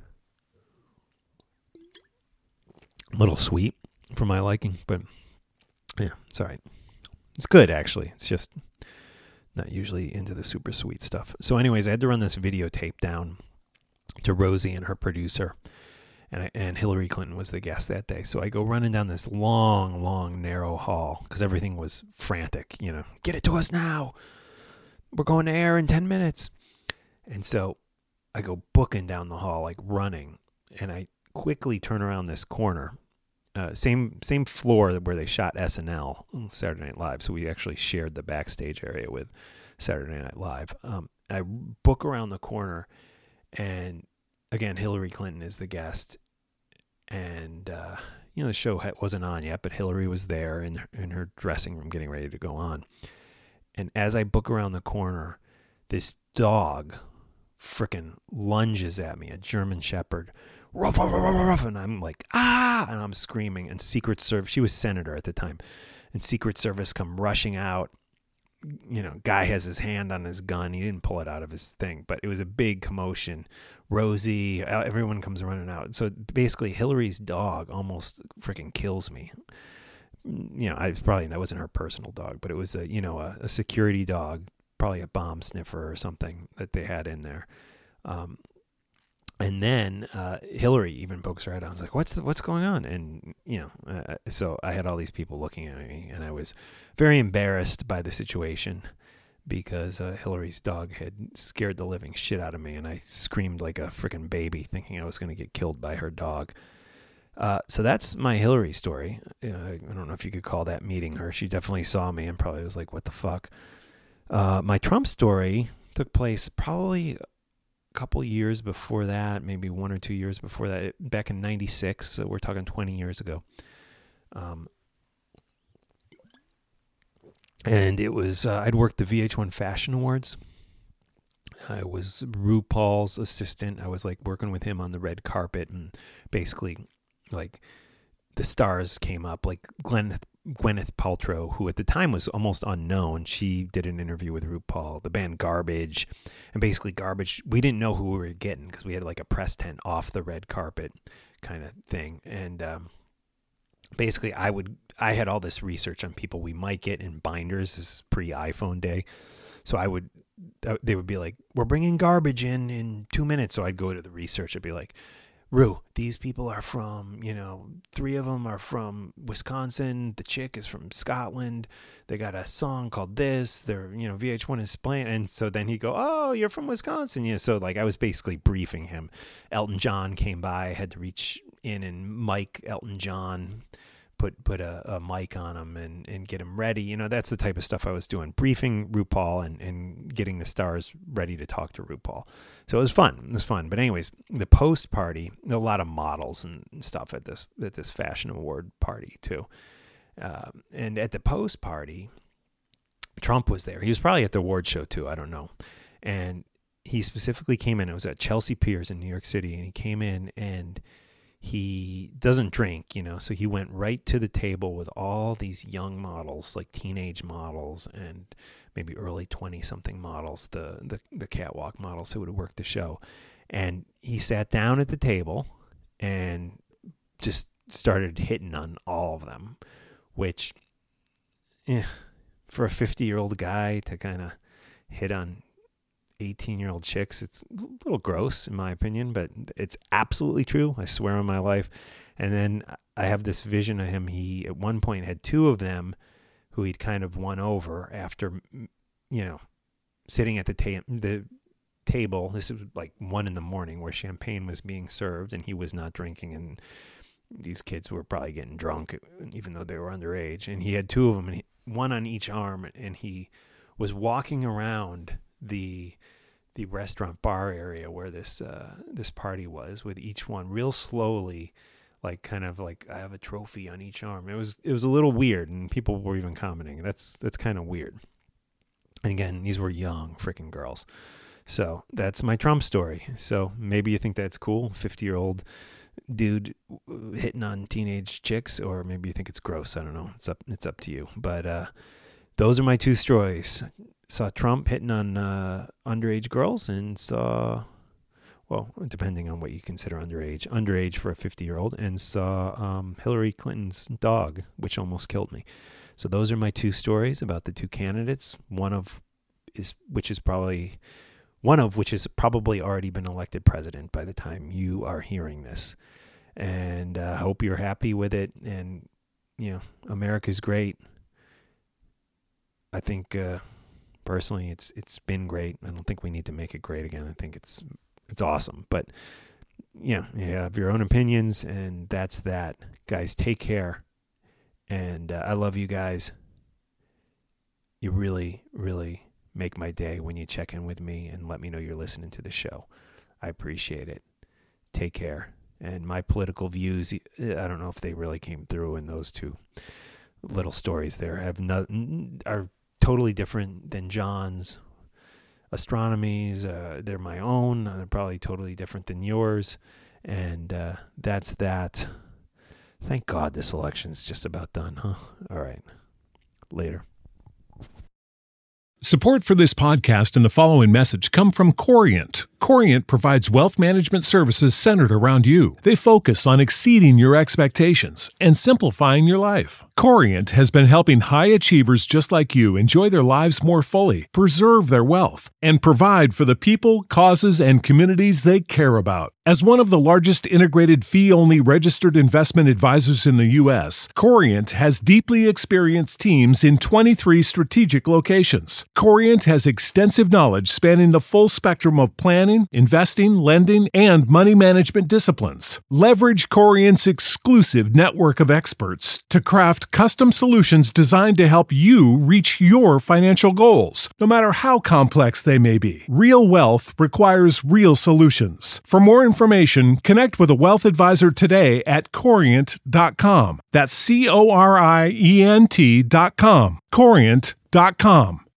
A little sweet for my liking, but yeah, it's all right. It's good, actually. It's just not usually into the super sweet stuff. So anyways, I had to run this videotape down to Rosie and her producer. And I, and Hillary Clinton was the guest that day. So I go running down this long, long, narrow hall because everything was frantic. You know, get it to us now. We're going to air in ten minutes. And so I go booking down the hall, like running. And I quickly turn around this corner. Uh, same same floor where they shot S N L, Saturday Night Live. So we actually shared the backstage area with Saturday Night Live. Um, I book around the corner, and again, Hillary Clinton is the guest, and uh, you know the show wasn't on yet, but Hillary was there in in her dressing room, getting ready to go on. And as I book around the corner, this dog frickin' lunges at me, a German Shepherd, ruff, ruff, ruff, ruff, and I'm like, ah, and I'm screaming. And Secret Service, she was senator at the time, and Secret Service come rushing out. You know, guy has his hand on his gun. He didn't pull it out of his thing, but it was a big commotion. Rosie, everyone comes running out. So basically, Hillary's dog almost freaking kills me. You know, I probably that wasn't her personal dog, but it was a you know a, a security dog, probably a bomb sniffer or something that they had in there. Um, and then uh, Hillary even pokes her head out. I was like, "What's the, what's going on?" And you know, uh, so I had all these people looking at me, and I was very embarrassed by the situation because uh, Hillary's dog had scared the living shit out of me, and I screamed like a freaking baby, thinking I was going to get killed by her dog. Uh, so that's my Hillary story. Uh, I don't know if you could call that meeting her. She definitely saw me and probably was like, "What the fuck?" Uh, my Trump story took place probably a couple years before that, maybe one or two years before that, back in ninety-six. So we're talking twenty years ago. Um, and it was, uh, I'd worked the V H one Fashion Awards. I was RuPaul's assistant. I was like working with him on the red carpet, and basically like the stars came up, like Gwyneth, Gwyneth Paltrow, who at the time was almost unknown. She did an interview with RuPaul, the band Garbage, and basically Garbage, we didn't know who we were getting because we had like a press tent off the red carpet kind of thing. And um, basically I would, I had all this research on people we might get in binders. This is pre-iPhone day. So I would, they would be like, "We're bringing Garbage in in two minutes. So I'd go to the research. I'd be like, "Ru, these people are from, you know, three of them are from Wisconsin. The chick is from Scotland. They got a song called this. They're, you know, V H one is playing." And so then he'd go, "Oh, you're from Wisconsin." Yeah. So like I was basically briefing him. Elton John came by. I had to reach in and mic Elton John, put put a, a mic on him and, and get him ready. You know, that's the type of stuff I was doing, briefing RuPaul and, and getting the stars ready to talk to RuPaul. So it was fun. It was fun. But anyways, the post party, a lot of models and stuff at this at this fashion award party too. Um, and at the post party, Trump was there. He was probably at the award show too. I don't know. And he specifically came in. It was at Chelsea Piers in New York City. And he came in and he doesn't drink, you know, so he went right to the table with all these young models, like teenage models and maybe early twenty-something models, the, the the catwalk models who would have worked the show. And he sat down at the table and just started hitting on all of them, which, eh, for a fifty-year-old guy to kind of hit on eighteen-year-old chicks, it's a little gross in my opinion, but it's absolutely true. I swear on my life. And then I have this vision of him. He at one point had two of them who he'd kind of won over after, you know, sitting at the, ta- the table. This was like one in the morning where champagne was being served and he was not drinking. And these kids were probably getting drunk, even though they were underage. And he had two of them, and he, one on each arm, and he was walking around the the restaurant bar area where this uh, this party was, with each one real slowly, like kind of like, I have a trophy on each arm. It was it was a little weird, and people were even commenting. That's that's kind of weird. And again, these were young freaking girls. So that's my Trump story. So maybe you think that's cool, fifty-year-old dude hitting on teenage chicks, or maybe you think it's gross. I don't know. It's up it's up to you. But uh, those are my two stories. Saw Trump hitting on uh, underage girls, and saw, well, depending on what you consider underage, underage for a fifty-year-old, and saw um, Hillary Clinton's dog, which almost killed me. So those are my two stories about the two candidates. One of is which is probably one of which has probably already been elected president by the time you are hearing this. And I uh, hope you're happy with it. And, you know, America's great. I think, uh, personally, it's it's been great. I don't think we need to make it great again. I think it's it's awesome. But, you know, you have your own opinions, and that's that. Guys, take care. And uh, I love you guys. You really, really make my day when you check in with me and let me know you're listening to the show. I appreciate it. Take care. And my political views, I don't know if they really came through in those two little stories there. Have not, are totally different than John's. Astronomies, uh, they're my own. They're probably totally different than yours. And uh, that's that. Thank God this election's just about done, huh? All right. Later. Support for this podcast and the following message come from Corient. Corient provides wealth management services centered around you. They focus on exceeding your expectations and simplifying your life. Corient has been helping high achievers just like you enjoy their lives more fully, preserve their wealth, and provide for the people, causes, and communities they care about. As one of the largest integrated fee-only registered investment advisors in the U S, Corient has deeply experienced teams in twenty-three strategic locations. Corient has extensive knowledge spanning the full spectrum of planning, investing, lending, and money management disciplines. Leverage Corient's exclusive network of experts to craft custom solutions designed to help you reach your financial goals, no matter how complex they may be. Real wealth requires real solutions. For more information, connect with a wealth advisor today at corient dot com. That's C O R I E N T dot com. corient dot com.